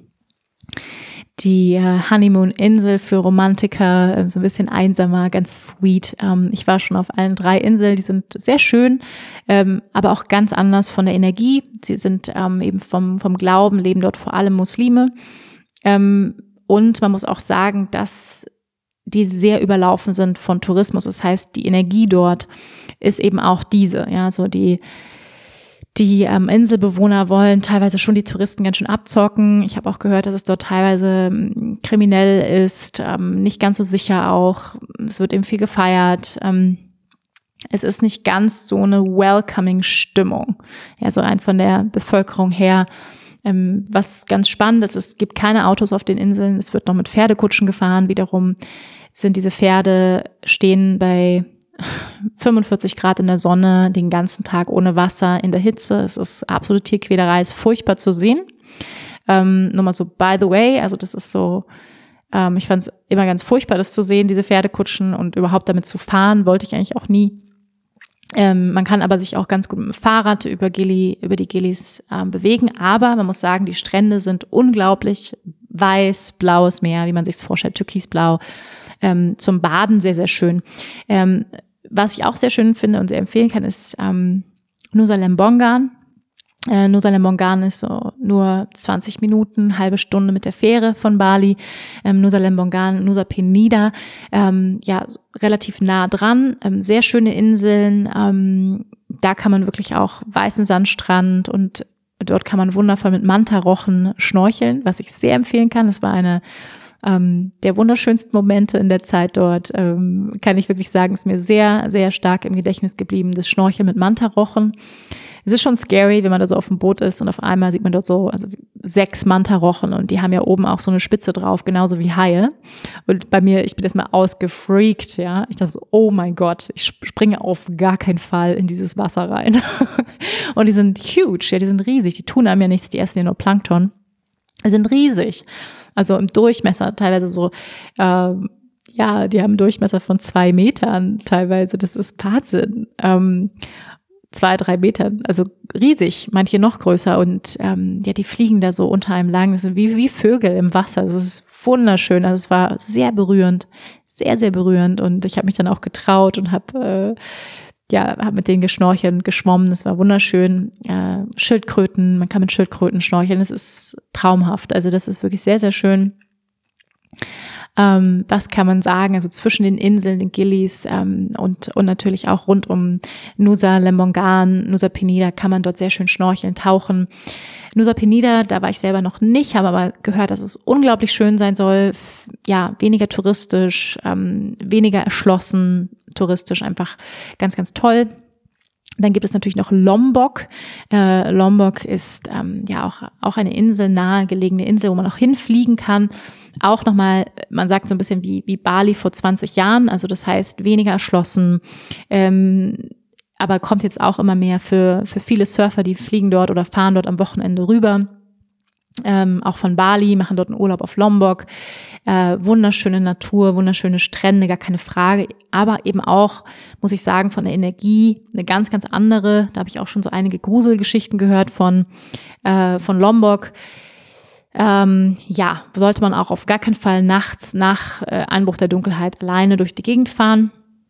die Honeymoon-Insel für Romantiker, so ein bisschen einsamer, ganz sweet. Ich war schon auf allen 3 Inseln, die sind sehr schön, aber auch ganz anders von der Energie. Sie sind eben vom Glauben, leben dort vor allem Muslime. Und man muss auch sagen, dass die sehr überlaufen sind von Tourismus. Das heißt, die Energie dort ist eben auch diese, ja, so die Inselbewohner wollen teilweise schon die Touristen ganz schön abzocken. Ich habe auch gehört, dass es dort teilweise kriminell ist, nicht ganz so sicher auch. Es wird eben viel gefeiert. Es ist nicht ganz so eine welcoming Stimmung. Ja, so rein von der Bevölkerung her. Was ganz spannend ist, es gibt keine Autos auf den Inseln. Es wird noch mit Pferdekutschen gefahren. Wiederum sind diese Pferde, stehen bei 45 Grad in der Sonne, den ganzen Tag ohne Wasser, in der Hitze. Es ist absolute Tierquälerei, ist furchtbar zu sehen. Nur mal so, by the way, also das ist so, ich fand es immer ganz furchtbar, das zu sehen, diese Pferdekutschen und überhaupt damit zu fahren, wollte ich eigentlich auch nie. Man kann aber sich auch ganz gut mit dem Fahrrad über die Gilis bewegen, aber man muss sagen, die Strände sind unglaublich weiß, blaues Meer, wie man sich es vorstellt, türkisblau, zum Baden sehr, sehr schön. Was ich auch sehr schön finde und sehr empfehlen kann, ist Nusa Lembongan. Nusa Lembongan ist so nur 20 Minuten, halbe Stunde mit der Fähre von Bali. Nusa Lembongan, Nusa Penida, relativ nah dran. Sehr schöne Inseln. Da kann man wirklich auch weißen Sandstrand und dort kann man wundervoll mit Manta-Rochen schnorcheln, was ich sehr empfehlen kann. Das war eine der wunderschönsten Momente in der Zeit dort. Kann ich wirklich sagen, ist mir sehr, sehr stark im Gedächtnis geblieben. Das Schnorcheln mit Manta-Rochen. Es ist schon scary, wenn man da so auf dem Boot ist und auf einmal sieht man dort so 6 Manta-Rochen und die haben ja oben auch so eine Spitze drauf, genauso wie Haie. Und bei mir, ich bin erstmal ausgefreakt, ja. Ich dachte so, oh mein Gott, ich springe auf gar keinen Fall in dieses Wasser rein. Und die sind huge, ja, die sind riesig. Die tun einem ja nichts, die essen ja nur Plankton. Die sind riesig. Also im Durchmesser teilweise so, die haben einen Durchmesser von 2 Metern teilweise. Das ist Wahnsinn. 2-3 Metern, also riesig, manche noch größer und die fliegen da so unter einem lang, das sind wie Vögel im Wasser, das ist wunderschön, also es war sehr berührend, sehr, sehr berührend und ich habe mich dann auch getraut und habe mit denen geschnorchelt und geschwommen, das war wunderschön. Schildkröten, man kann mit Schildkröten schnorcheln, das ist traumhaft, also das ist wirklich sehr, sehr schön. Was kann man sagen? Also zwischen den Inseln, den Gillis und natürlich auch rund um Nusa Lembongan, Nusa Penida kann man dort sehr schön schnorcheln, tauchen. Nusa Penida, da war ich selber noch nicht, habe aber gehört, dass es unglaublich schön sein soll. Ja, weniger touristisch, weniger erschlossen, touristisch einfach ganz, ganz toll. Dann gibt es natürlich noch Lombok. Lombok ist auch eine Insel, nahegelegene Insel, wo man auch hinfliegen kann. Auch nochmal, man sagt so ein bisschen wie Bali vor 20 Jahren, also das heißt weniger erschlossen, aber kommt jetzt auch immer mehr für viele Surfer, die fliegen dort oder fahren dort am Wochenende rüber. Auch von Bali, machen dort einen Urlaub auf Lombok. Wunderschöne Natur, wunderschöne Strände, gar keine Frage. Aber eben auch, muss ich sagen, von der Energie eine ganz, ganz andere. Da habe ich auch schon so einige Gruselgeschichten gehört von Lombok. Sollte man auch auf gar keinen Fall nachts nach Einbruch der Dunkelheit alleine durch die Gegend fahren.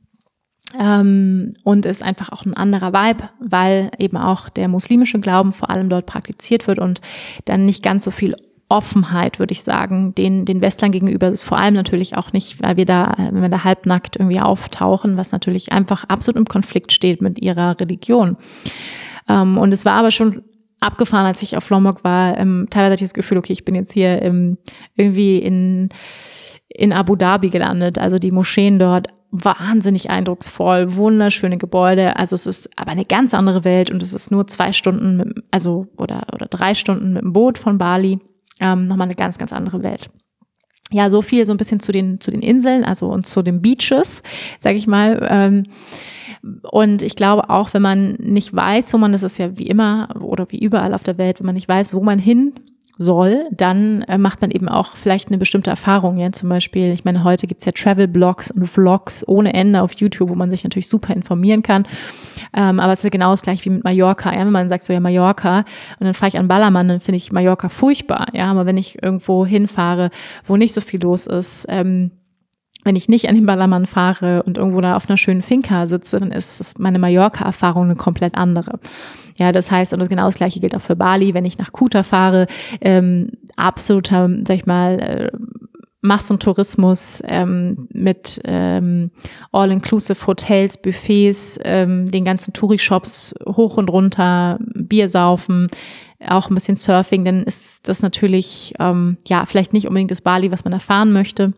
Und ist einfach auch ein anderer Vibe, weil eben auch der muslimische Glauben vor allem dort praktiziert wird und dann nicht ganz so viel Offenheit, würde ich sagen, den Westlern gegenüber ist vor allem natürlich auch nicht, weil wenn wir da halbnackt irgendwie auftauchen, was natürlich einfach absolut im Konflikt steht mit ihrer Religion. Und es war aber schon abgefahren, als ich auf Lombok war. Teilweise hatte ich das Gefühl, okay, ich bin jetzt hier irgendwie in Abu Dhabi gelandet, also die Moscheen dort wahnsinnig eindrucksvoll, wunderschöne Gebäude, also es ist aber eine ganz andere Welt und es ist nur 2 Stunden oder 3 Stunden mit dem Boot von Bali, nochmal eine ganz, ganz andere Welt. Ja, so viel so ein bisschen zu den Inseln, also und zu den Beaches, sage ich mal. Und ich glaube auch, wenn man nicht weiß, das ist ja wie immer oder wie überall auf der Welt, wenn man nicht weiß, wo man hin soll, dann macht man eben auch vielleicht eine bestimmte Erfahrung. Ja? Zum Beispiel, ich meine, heute gibt's ja Travel-Blogs und Vlogs ohne Ende auf YouTube, wo man sich natürlich super informieren kann. Aber es ist ja genau das gleiche wie mit Mallorca. Ja? Wenn man sagt so, ja, Mallorca, und dann fahre ich an Ballermann, dann finde ich Mallorca furchtbar. Ja, aber wenn ich irgendwo hinfahre, wo nicht so viel los ist, wenn ich nicht an den Ballermann fahre und irgendwo da auf einer schönen Finca sitze, dann ist meine Mallorca-Erfahrung eine komplett andere. Ja, das heißt, und genau das Gleiche gilt auch für Bali, wenn ich nach Kuta fahre, absoluter, sag ich mal, Massentourismus mit All-Inclusive Hotels, Buffets, den ganzen Touri-Shops hoch und runter, Bier saufen, auch ein bisschen Surfing, dann ist das natürlich vielleicht nicht unbedingt das Bali, was man erfahren möchte.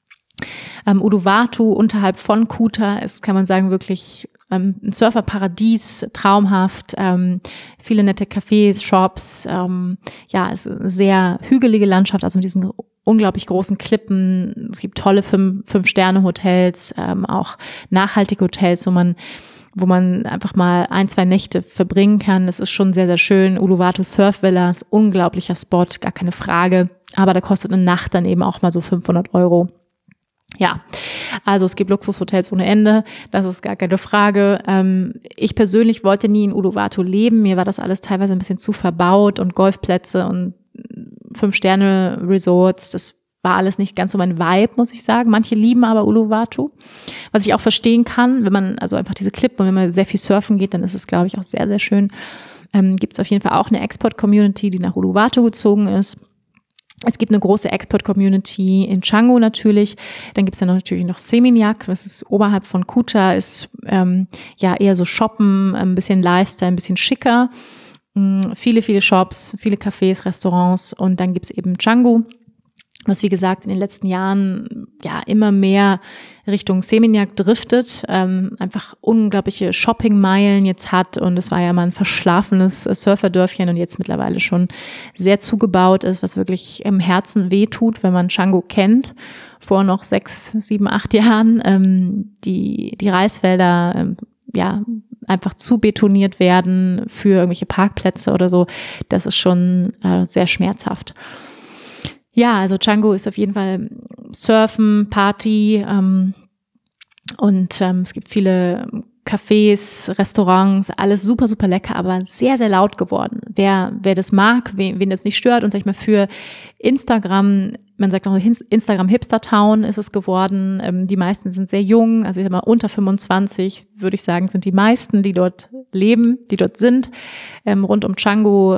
Uluwatu unterhalb von Kuta ist, kann man sagen, wirklich ein Surferparadies, traumhaft, viele nette Cafés, Shops, es ist eine sehr hügelige Landschaft, also mit diesen unglaublich großen Klippen. Es gibt tolle 5-Sterne-Hotels, auch nachhaltige Hotels, wo man einfach mal 1-2 Nächte verbringen kann. Das ist schon sehr, sehr schön. Uluwatu Surf Villas, unglaublicher Spot, gar keine Frage. Aber da kostet eine Nacht dann eben auch mal so 500 €. Ja, also es gibt Luxushotels ohne Ende, das ist gar keine Frage. Ich persönlich wollte nie in Uluwatu leben, mir war das alles teilweise ein bisschen zu verbaut und Golfplätze und 5-Sterne-Resorts, das war alles nicht ganz so mein Vibe, muss ich sagen. Manche lieben aber Uluwatu, was ich auch verstehen kann, wenn man, also einfach diese Klippen, und wenn man sehr viel surfen geht, dann ist es, glaube ich, auch sehr, sehr schön. gibt es auf jeden Fall auch eine Export-Community, die nach Uluwatu gezogen ist. Es gibt eine große Export-Community in Canggu natürlich. Dann gibt es natürlich noch Seminyak, das ist oberhalb von Kuta, ist eher so Shoppen, ein bisschen Lifestyle, ein bisschen schicker. Viele Shops, viele Cafés, Restaurants und dann gibt es eben Canggu, was wie gesagt in den letzten Jahren immer mehr Richtung Seminyak driftet, einfach unglaubliche Shoppingmeilen jetzt hat und es war ja mal ein verschlafenes Surferdörfchen und jetzt mittlerweile schon sehr zugebaut ist, was wirklich im Herzen wehtut, wenn man Canggu kennt. Vor noch 6, 7, 8 Jahren die Reisfelder einfach zu betoniert werden für irgendwelche Parkplätze oder so. Das ist schon sehr schmerzhaft. Ja, also Canggu ist auf jeden Fall Surfen, Party und es gibt viele Cafés, Restaurants, alles super, super lecker, aber sehr, sehr laut geworden. Wer das mag, wen das nicht stört und sag ich mal für Instagram, man sagt auch Instagram Hipster Town ist es geworden. Die meisten sind sehr jung, also ich sag mal unter 25 würde ich sagen, sind die meisten, die dort leben, die dort sind, rund um Canggu.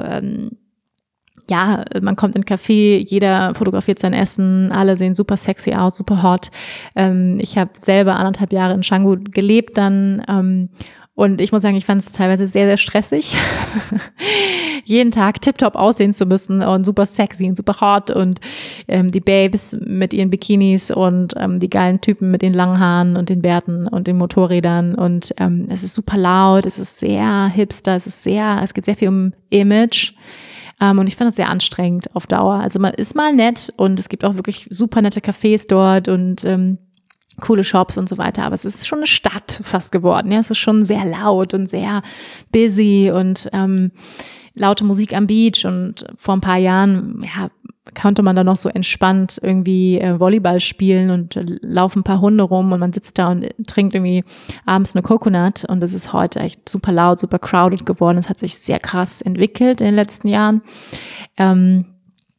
Man kommt in ein Café, jeder fotografiert sein Essen, alle sehen super sexy aus, super hot. Ich habe selber 1,5 Jahre in Canggu gelebt dann und ich muss sagen, ich fand es teilweise sehr, sehr stressig, jeden Tag tiptop aussehen zu müssen und super sexy und super hot und die Babes mit ihren Bikinis und die geilen Typen mit den langen Haaren und den Bärten und den Motorrädern und es ist super laut, es ist sehr hipster, es geht sehr viel um Image. Und ich fand das sehr anstrengend auf Dauer. Also man ist mal nett und es gibt auch wirklich super nette Cafés dort und coole Shops und so weiter. Aber es ist schon eine Stadt fast geworden. Ja, es ist schon sehr laut und sehr busy und laute Musik am Beach. Und vor ein paar Jahren, konnte man da noch so entspannt irgendwie Volleyball spielen und laufen ein paar Hunde rum und man sitzt da und trinkt irgendwie abends eine Coconut und es ist heute echt super laut, super crowded geworden. Es hat sich sehr krass entwickelt in den letzten Jahren. Und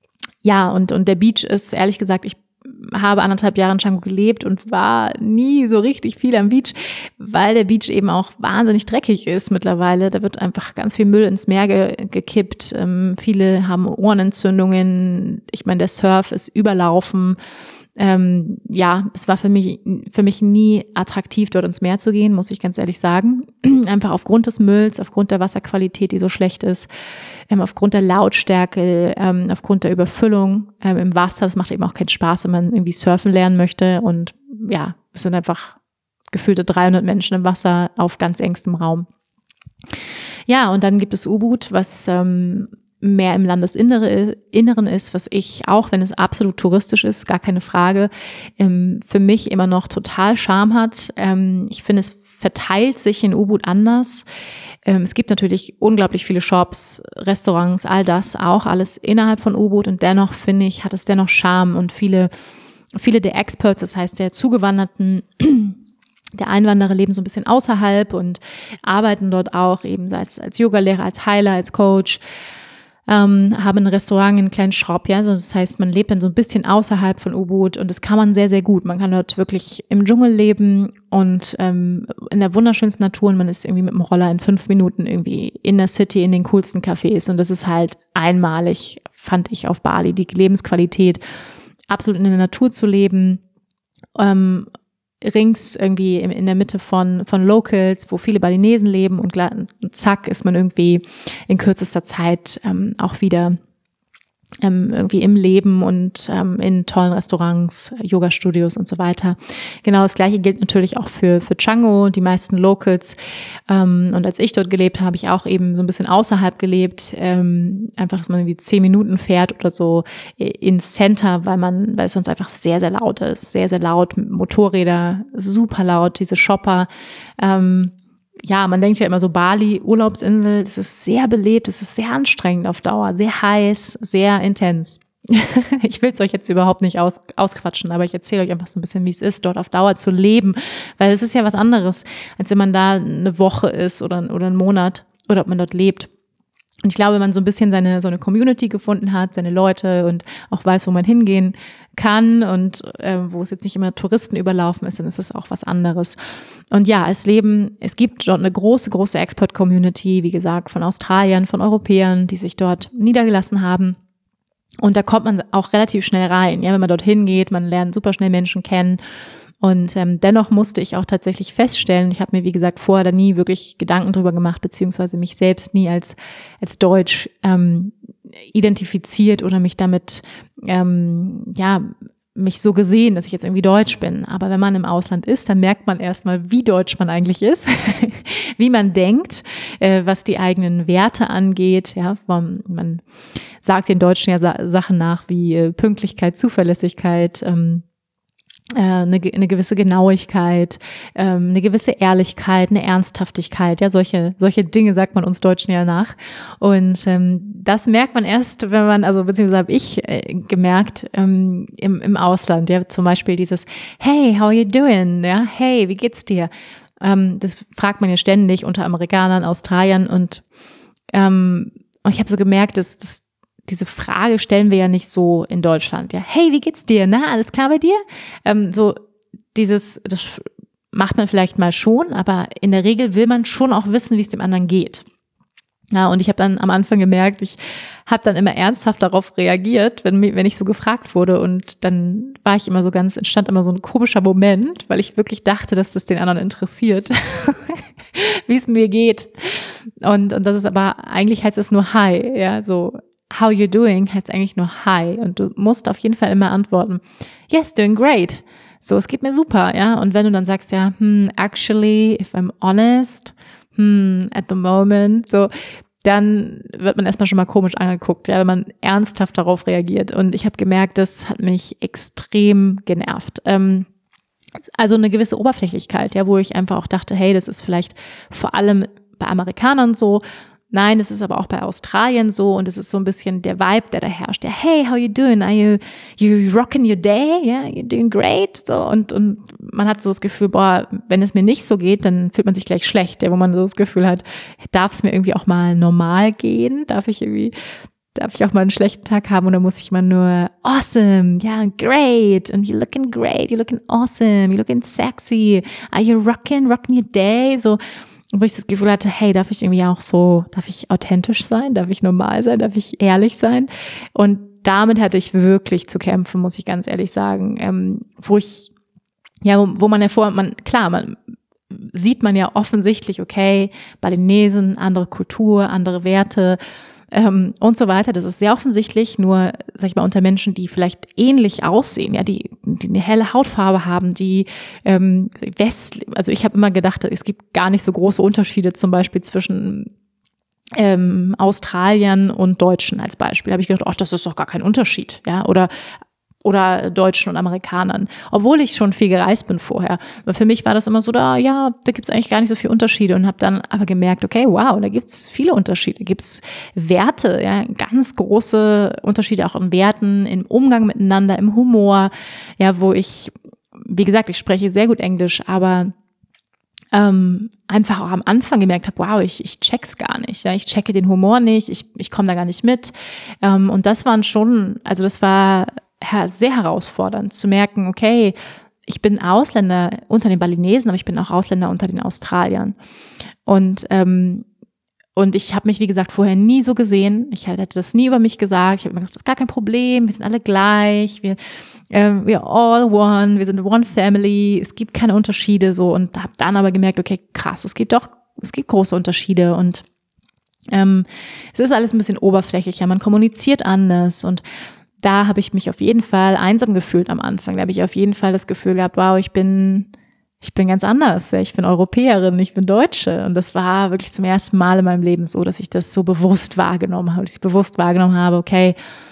der Beach ist, ehrlich gesagt, ich habe 1,5 Jahre in Canggu gelebt und war nie so richtig viel am Beach, weil der Beach eben auch wahnsinnig dreckig ist mittlerweile. Da wird einfach ganz viel Müll ins Meer gekippt. Viele haben Ohrenentzündungen. Ich meine, der Surf ist überlaufen. Es war für mich nie attraktiv, dort ins Meer zu gehen, muss ich ganz ehrlich sagen. Einfach aufgrund des Mülls, aufgrund der Wasserqualität, die so schlecht ist, aufgrund der Lautstärke, aufgrund der Überfüllung im Wasser. Das macht eben auch keinen Spaß, wenn man irgendwie surfen lernen möchte. Und es sind einfach gefühlte 300 Menschen im Wasser auf ganz engstem Raum. Ja, und dann gibt es Ubud, was mehr im Landesinneren ist, was ich, auch wenn es absolut touristisch ist, gar keine Frage, für mich immer noch total Charme hat. Ich finde, es verteilt sich in Ubud anders. Es gibt natürlich unglaublich viele Shops, Restaurants, all das auch, alles innerhalb von Ubud und dennoch, finde ich, hat es dennoch Charme und viele der Experts, das heißt der Zugewanderten, der Einwanderer leben so ein bisschen außerhalb und arbeiten dort auch, eben sei es als Yogalehrer, als Heiler, als Coach, haben ein Restaurant, einen kleinen Shop, also das heißt, man lebt dann so ein bisschen außerhalb von Ubud und das kann man sehr, sehr gut. Man kann dort wirklich im Dschungel leben und in der wunderschönsten Natur und man ist irgendwie mit dem Roller in 5 Minuten irgendwie in der City, in den coolsten Cafés und das ist halt einmalig, fand ich auf Bali, die Lebensqualität, absolut in der Natur zu leben, rings irgendwie in der Mitte von Locals, wo viele Balinesen leben und zack ist man irgendwie in kürzester Zeit auch wieder irgendwie im Leben und in tollen Restaurants, Yoga-Studios und so weiter. Genau das Gleiche gilt natürlich auch für Canggu, die meisten Locals. Und als ich dort gelebt habe, ich auch eben so ein bisschen außerhalb gelebt. Einfach, dass man irgendwie 10 Minuten fährt oder so ins Center, weil es sonst einfach sehr, sehr laut ist. Sehr, sehr laut, Motorräder, super laut, diese Shopper. Man denkt ja immer so Bali, Urlaubsinsel, das ist sehr belebt, das ist sehr anstrengend auf Dauer, sehr heiß, sehr intens. Ich will es euch jetzt überhaupt nicht ausquatschen, aber ich erzähle euch einfach so ein bisschen, wie es ist, dort auf Dauer zu leben, weil es ist ja was anderes, als wenn man da eine Woche ist oder einen Monat oder ob man dort lebt. Und ich glaube, wenn man so ein bisschen so eine Community gefunden hat, seine Leute und auch weiß, wo man hingehen kann und wo es jetzt nicht immer Touristen überlaufen ist, dann ist es auch was anderes. Und ja, es gibt dort eine große, große Expert-Community, wie gesagt, von Australiern, von Europäern, die sich dort niedergelassen haben. Und da kommt man auch relativ schnell rein, ja, wenn man dorthin geht, man lernt super schnell Menschen kennen. Und dennoch musste ich auch tatsächlich feststellen, ich habe mir, wie gesagt, vorher da nie wirklich Gedanken drüber gemacht, beziehungsweise mich selbst nie als Deutsch identifiziert oder mich damit, mich so gesehen, dass ich jetzt irgendwie Deutsch bin. Aber wenn man im Ausland ist, dann merkt man erstmal, wie deutsch man eigentlich ist, wie man denkt, was die eigenen Werte angeht. Ja, man sagt den Deutschen ja Sachen nach wie Pünktlichkeit, Zuverlässigkeit, eine gewisse Genauigkeit, eine gewisse Ehrlichkeit, eine Ernsthaftigkeit, ja, solche Dinge sagt man uns Deutschen ja nach. Und das merkt man erst, wenn man, also beziehungsweise habe ich gemerkt im Ausland, ja, zum Beispiel dieses Hey, how are you doing? Ja, hey, wie geht's dir? Das fragt man ja ständig unter Amerikanern, Australiern und ich habe so gemerkt, dass diese Frage stellen wir ja nicht so in Deutschland. Ja, hey, wie geht's dir? Na, alles klar bei dir? Das macht man vielleicht mal schon, aber in der Regel will man schon auch wissen, wie es dem anderen geht. Ja, und ich habe dann am Anfang gemerkt, ich habe dann immer ernsthaft darauf reagiert, wenn ich so gefragt wurde. Und dann war ich immer entstand immer so ein komischer Moment, weil ich wirklich dachte, dass das den anderen interessiert, wie es mir geht. Und das ist aber, eigentlich heißt es nur Hi, ja, so how you doing heißt eigentlich nur Hi. Und du musst auf jeden Fall immer antworten, yes, doing great. So, es geht mir super, ja. Und wenn du dann sagst, ja, actually, if I'm honest, at the moment, so, dann wird man erstmal schon mal komisch angeguckt, ja, wenn man ernsthaft darauf reagiert. Und ich habe gemerkt, das hat mich extrem genervt. Also eine gewisse Oberflächlichkeit, ja, wo ich einfach auch dachte, hey, das ist vielleicht vor allem bei Amerikanern so. Nein, es ist aber auch bei Australien so und es ist so ein bisschen der Vibe, der da herrscht. Ja, hey, how you doing? Are you rocking your day? Yeah, you're doing great. So und man hat so das Gefühl, boah, wenn es mir nicht so geht, dann fühlt man sich gleich schlecht, ja, wo man so das Gefühl hat, darf es mir irgendwie auch mal normal gehen? Darf ich auch mal einen schlechten Tag haben oder muss ich mal nur awesome, ja, great and you're looking great, you're looking awesome, you're looking sexy, are you rocking your day? So, wo ich das Gefühl hatte, hey, darf ich authentisch sein? Darf ich normal sein? Darf ich ehrlich sein? Und damit hatte ich wirklich zu kämpfen, muss ich ganz ehrlich sagen, wo man sieht man ja offensichtlich, okay, Balinesen, andere Kultur, andere Werte, und so weiter. Das ist sehr offensichtlich, nur, sag ich mal, unter Menschen, die vielleicht ähnlich aussehen, ja, die eine helle Hautfarbe haben, also ich habe immer gedacht, es gibt gar nicht so große Unterschiede zum Beispiel zwischen Australiern und Deutschen als Beispiel. Da habe ich gedacht, ach, das ist doch gar kein Unterschied, ja, oder Deutschen und Amerikanern, obwohl ich schon viel gereist bin vorher. Aber für mich war das immer so, da gibt's eigentlich gar nicht so viele Unterschiede und habe dann aber gemerkt, okay, wow, da gibt's viele Unterschiede, gibt's Werte, ja, ganz große Unterschiede auch in Werten, im Umgang miteinander, im Humor, ja, wo ich, wie gesagt, ich spreche sehr gut Englisch, aber einfach auch am Anfang gemerkt habe, wow, ich check's gar nicht, ja, ich checke den Humor nicht, ich komme da gar nicht mit, und das war sehr herausfordernd zu merken, okay, ich bin Ausländer unter den Balinesen, aber ich bin auch Ausländer unter den Australiern. Und ich habe mich, wie gesagt, vorher nie so gesehen. Ich hätte das nie über mich gesagt. Ich habe mir gedacht, das ist gar kein Problem, wir sind alle gleich, wir all one, wir sind one family, es gibt keine Unterschiede so. Und habe dann aber gemerkt, okay, krass, es gibt große Unterschiede und es ist alles ein bisschen oberflächlicher, man kommuniziert anders und da habe ich mich auf jeden Fall einsam gefühlt am Anfang. Da habe ich auf jeden Fall das Gefühl gehabt, wow, ich bin ganz anders. Ich bin Europäerin, ich bin Deutsche. Und das war wirklich zum ersten Mal in meinem Leben so, dass ich das so bewusst wahrgenommen habe, okay,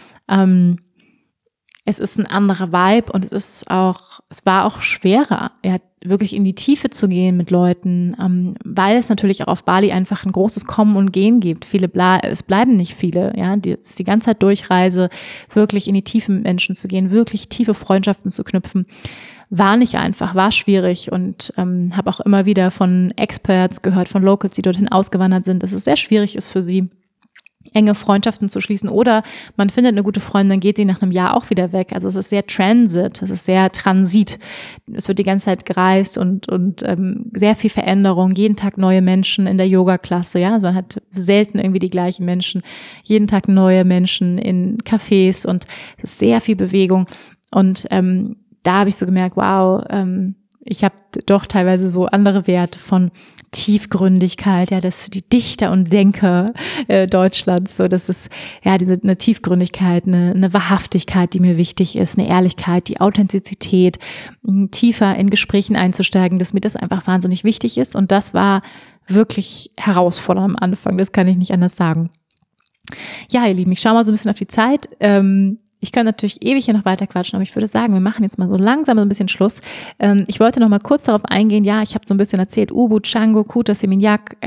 es ist ein anderer Vibe und es war auch schwerer, ja, wirklich in die Tiefe zu gehen mit Leuten, weil es natürlich auch auf Bali einfach ein großes Kommen und Gehen gibt. Es bleiben nicht viele, ja, es ist die ganze Zeit Durchreise, wirklich in die Tiefe mit Menschen zu gehen, wirklich tiefe Freundschaften zu knüpfen. War nicht einfach, war schwierig und habe auch immer wieder von Experts gehört, von Locals, die dorthin ausgewandert sind, dass es sehr schwierig ist für sie. enge Freundschaften zu schließen, oder man findet eine gute Freundin, dann geht sie nach einem Jahr auch wieder weg. Also es ist sehr Transit, es ist sehr Transit. Es wird die ganze Zeit gereist und sehr viel Veränderung, jeden Tag neue Menschen in der Yoga-Klasse, ja. Also man hat selten irgendwie die gleichen Menschen, jeden Tag neue Menschen in Cafés und es ist sehr viel Bewegung. Und da habe ich so gemerkt, wow, ich habe doch teilweise so andere Werte von Tiefgründigkeit, ja, das die Dichter und Denker Deutschlands, so das ist ja eine Tiefgründigkeit, eine Wahrhaftigkeit, die mir wichtig ist, eine Ehrlichkeit, die Authentizität, tiefer in Gesprächen einzusteigen, dass mir das einfach wahnsinnig wichtig ist, und das war wirklich herausfordernd am Anfang, das kann ich nicht anders sagen. Ja, ihr Lieben, ich schaue mal so ein bisschen auf die Zeit. Ich kann natürlich ewig hier noch weiter quatschen, aber ich würde sagen, wir machen jetzt mal so langsam so ein bisschen Schluss. Ich wollte noch mal kurz darauf eingehen, ja, ich habe so ein bisschen erzählt, Ubud, Canggu, Kuta, Seminyak,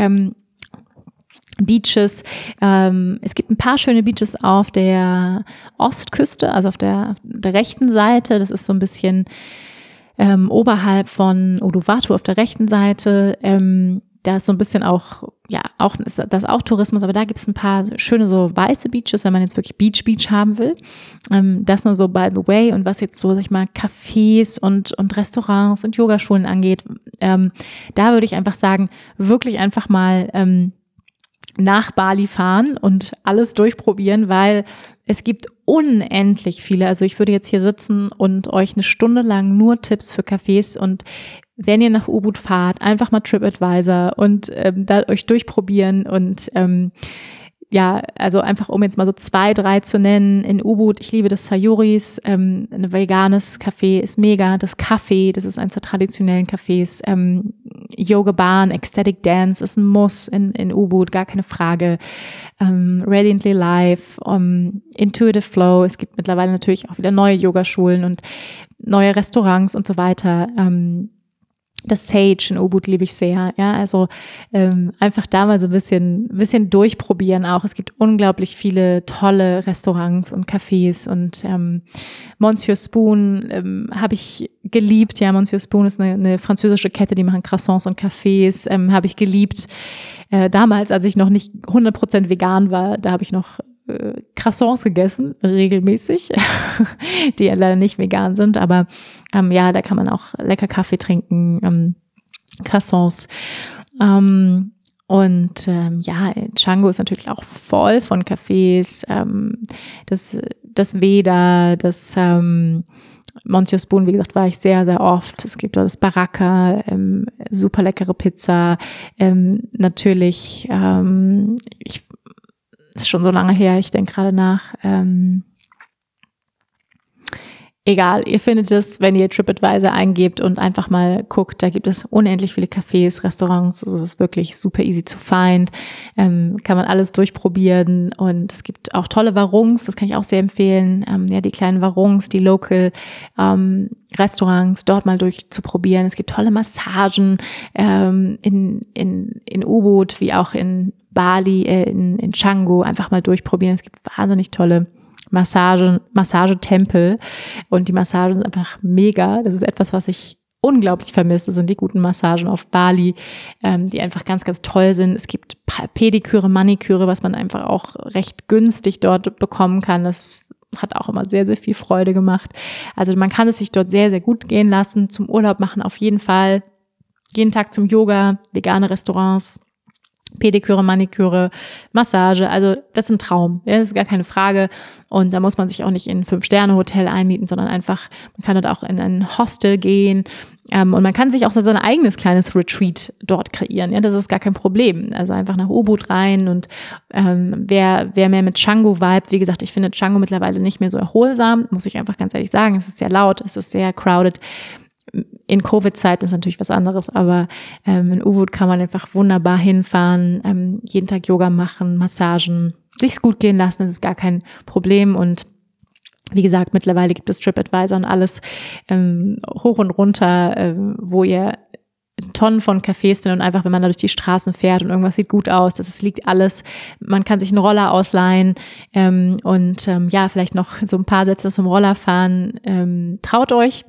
Beaches. Es gibt ein paar schöne Beaches auf der Ostküste, also auf der rechten Seite. Das ist so ein bisschen oberhalb von Uluwatu auf der rechten Seite. Da ist so ein bisschen auch ist das auch Tourismus, aber da gibt es ein paar schöne so weiße Beaches, wenn man jetzt wirklich Beach haben will. Das nur so by the way. Und was jetzt so, sag ich mal, Cafés und Restaurants und Yogaschulen angeht, da würde ich einfach sagen, wirklich einfach mal nach Bali fahren und alles durchprobieren, weil es gibt unendlich viele. Also ich würde jetzt hier sitzen und euch eine Stunde lang nur Tipps für Cafés, und wenn ihr nach Ubud fahrt, einfach mal TripAdvisor und da euch durchprobieren und ja, also einfach um jetzt mal so 2, 3 zu nennen. In Ubud, ich liebe das Sayuris, ein veganes Café ist mega. Das Café, das ist eines der traditionellen Cafés. Yoga Barn, Ecstatic Dance ist ein Muss in Ubud, gar keine Frage. Radiantly Life, Intuitive Flow. Es gibt mittlerweile natürlich auch wieder neue Yogaschulen und neue Restaurants und so weiter. Das Sage in Ubud liebe ich sehr, ja, also einfach da mal so ein bisschen durchprobieren auch. Es gibt unglaublich viele tolle Restaurants und Cafés, und Monsieur Spoon habe ich geliebt, ja, Monsieur Spoon ist eine französische Kette, die machen Croissants und Cafés, habe ich geliebt. Damals, als ich noch nicht 100% vegan war, da habe ich noch Croissants gegessen, regelmäßig, die ja leider nicht vegan sind, aber ja, da kann man auch lecker Kaffee trinken, Croissants. Ja, Canggu ist natürlich auch voll von Cafés, das Veda, das Monsieur Spoon, wie gesagt, war ich sehr, sehr oft. Es gibt dort das Baraka, super leckere Pizza, natürlich, ist schon so lange her, ich denke gerade nach. Egal, ihr findet es, wenn ihr TripAdvisor eingebt und einfach mal guckt, da gibt es unendlich viele Cafés, Restaurants, es ist wirklich super easy to find, kann man alles durchprobieren, und es gibt auch tolle Warungs, das kann ich auch sehr empfehlen, ja, die kleinen Warungs, die Local Restaurants, dort mal durchzuprobieren. Es gibt tolle Massagen in Ubud wie auch in Bali, in Canggu, einfach mal durchprobieren. Es gibt wahnsinnig tolle Massagetempel, und die Massagen sind einfach mega. Das ist etwas, was ich unglaublich vermisse. Das sind die guten Massagen auf Bali, die einfach ganz, ganz toll sind. Es gibt Pediküre, Maniküre, was man einfach auch recht günstig dort bekommen kann. Das hat auch immer sehr, sehr viel Freude gemacht. Also man kann es sich dort sehr, sehr gut gehen lassen. Zum Urlaub machen auf jeden Fall. Jeden Tag zum Yoga, vegane Restaurants, Pediküre, Maniküre, Massage, also das ist ein Traum, ja, das ist gar keine Frage, und da muss man sich auch nicht in ein 5-Sterne-Hotel einmieten, sondern einfach, man kann dort auch in ein Hostel gehen, und man kann sich auch so sein eigenes kleines Retreat dort kreieren, ja, das ist gar kein Problem, also einfach nach Ubud rein, und wer mehr mit Canggu vibet, wie gesagt, ich finde Canggu mittlerweile nicht mehr so erholsam, muss ich einfach ganz ehrlich sagen, es ist sehr laut, es ist sehr crowded. In Covid-Zeiten ist natürlich was anderes, aber in Ubud kann man einfach wunderbar hinfahren, jeden Tag Yoga machen, Massagen, sich's gut gehen lassen, das ist gar kein Problem, und wie gesagt, mittlerweile gibt es TripAdvisor und alles hoch und runter, wo ihr Tonnen von Cafés findet, und einfach, wenn man da durch die Straßen fährt und irgendwas sieht gut aus, das liegt alles, man kann sich einen Roller ausleihen, ja, vielleicht noch so ein paar Sätze zum Roller fahren, traut euch.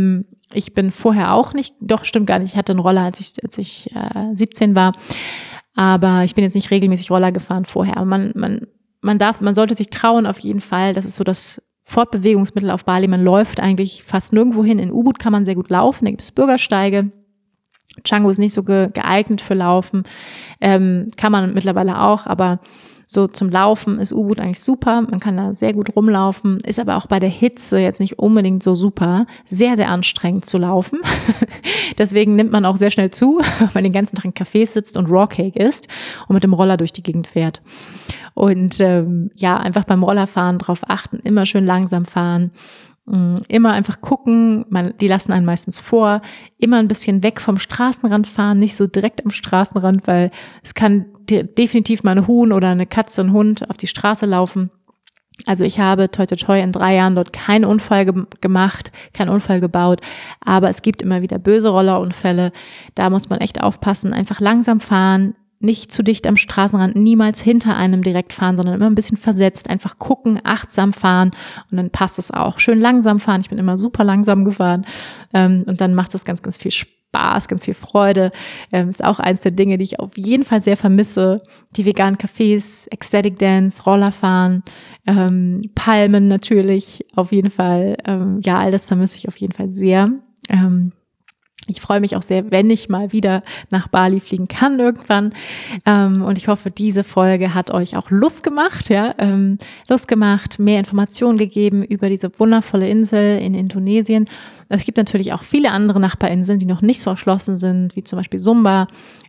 Ich bin vorher auch nicht, doch stimmt gar nicht, ich hatte einen Roller, als ich 17 war, Aber ich bin jetzt nicht regelmäßig Roller gefahren vorher. Aber man sollte sich trauen auf jeden Fall. Das ist so das Fortbewegungsmittel auf Bali. Man läuft eigentlich fast nirgendwo hin. In Ubud kann man sehr gut laufen. Da gibt es Bürgersteige. Canggu ist nicht so geeignet für Laufen. Kann man mittlerweile auch, aber so zum Laufen ist Ubud eigentlich super. Man kann da sehr gut rumlaufen, ist aber auch bei der Hitze jetzt nicht unbedingt so super. Sehr, sehr anstrengend zu laufen. Deswegen nimmt man auch sehr schnell zu, wenn man den ganzen Tag in Cafés sitzt und Rawcake isst und mit dem Roller durch die Gegend fährt. Und einfach beim Rollerfahren drauf achten, immer schön langsam fahren. Immer einfach gucken, die lassen einen meistens vor, immer ein bisschen weg vom Straßenrand fahren, nicht so direkt am Straßenrand, weil es kann definitiv mal ein Huhn oder eine Katze, ein Hund auf die Straße laufen. Also ich habe toi toi toi in 3 Jahren dort keinen Unfall gemacht, keinen Unfall gebaut, aber es gibt immer wieder böse Rollerunfälle, da muss man echt aufpassen, einfach langsam fahren, nicht zu dicht am Straßenrand, niemals hinter einem direkt fahren, sondern immer ein bisschen versetzt, einfach gucken, achtsam fahren und dann passt es auch. Schön langsam fahren, ich bin immer super langsam gefahren und dann macht es ganz, ganz viel Spaß, ganz viel Freude. Ist auch eins der Dinge, die ich auf jeden Fall sehr vermisse. Die veganen Cafés, Ecstatic Dance, Rollerfahren, Palmen natürlich auf jeden Fall. All das vermisse ich auf jeden Fall sehr. Ich freue mich auch sehr, wenn ich mal wieder nach Bali fliegen kann irgendwann. Und ich hoffe, diese Folge hat euch auch Lust gemacht, mehr Informationen gegeben über diese wundervolle Insel in Indonesien. Es gibt natürlich auch viele andere Nachbarinseln, die noch nicht so erschlossen sind, wie zum Beispiel Sumba,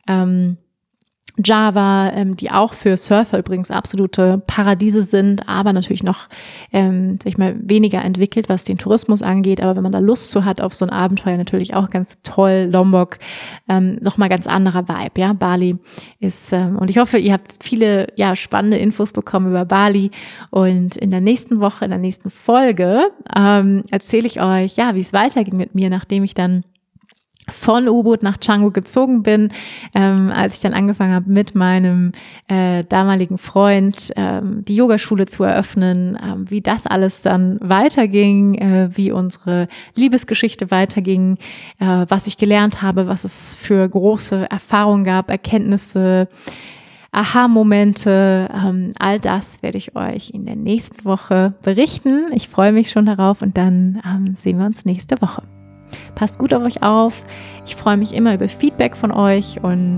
Java, die auch für Surfer übrigens absolute Paradiese sind, aber natürlich noch, weniger entwickelt, was den Tourismus angeht. Aber wenn man da Lust zu hat auf so ein Abenteuer, natürlich auch ganz toll. Lombok, nochmal ganz anderer Vibe, ja. Bali ist, und ich hoffe, ihr habt viele, spannende Infos bekommen über Bali. Und in der nächsten Woche, in der nächsten Folge, erzähle ich euch, wie es weiterging mit mir, nachdem ich dann von Ubud nach Canggu gezogen bin, als ich dann angefangen habe, mit meinem damaligen Freund die Yogaschule zu eröffnen, wie das alles dann weiterging, wie unsere Liebesgeschichte weiterging, was ich gelernt habe, was es für große Erfahrungen gab, Erkenntnisse, Aha-Momente, all das werde ich euch in der nächsten Woche berichten. Ich freue mich schon darauf und dann sehen wir uns nächste Woche. Passt gut auf euch auf. Ich freue mich immer über Feedback von euch und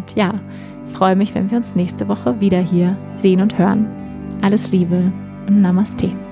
freue mich, wenn wir uns nächste Woche wieder hier sehen und hören. Alles Liebe und Namaste.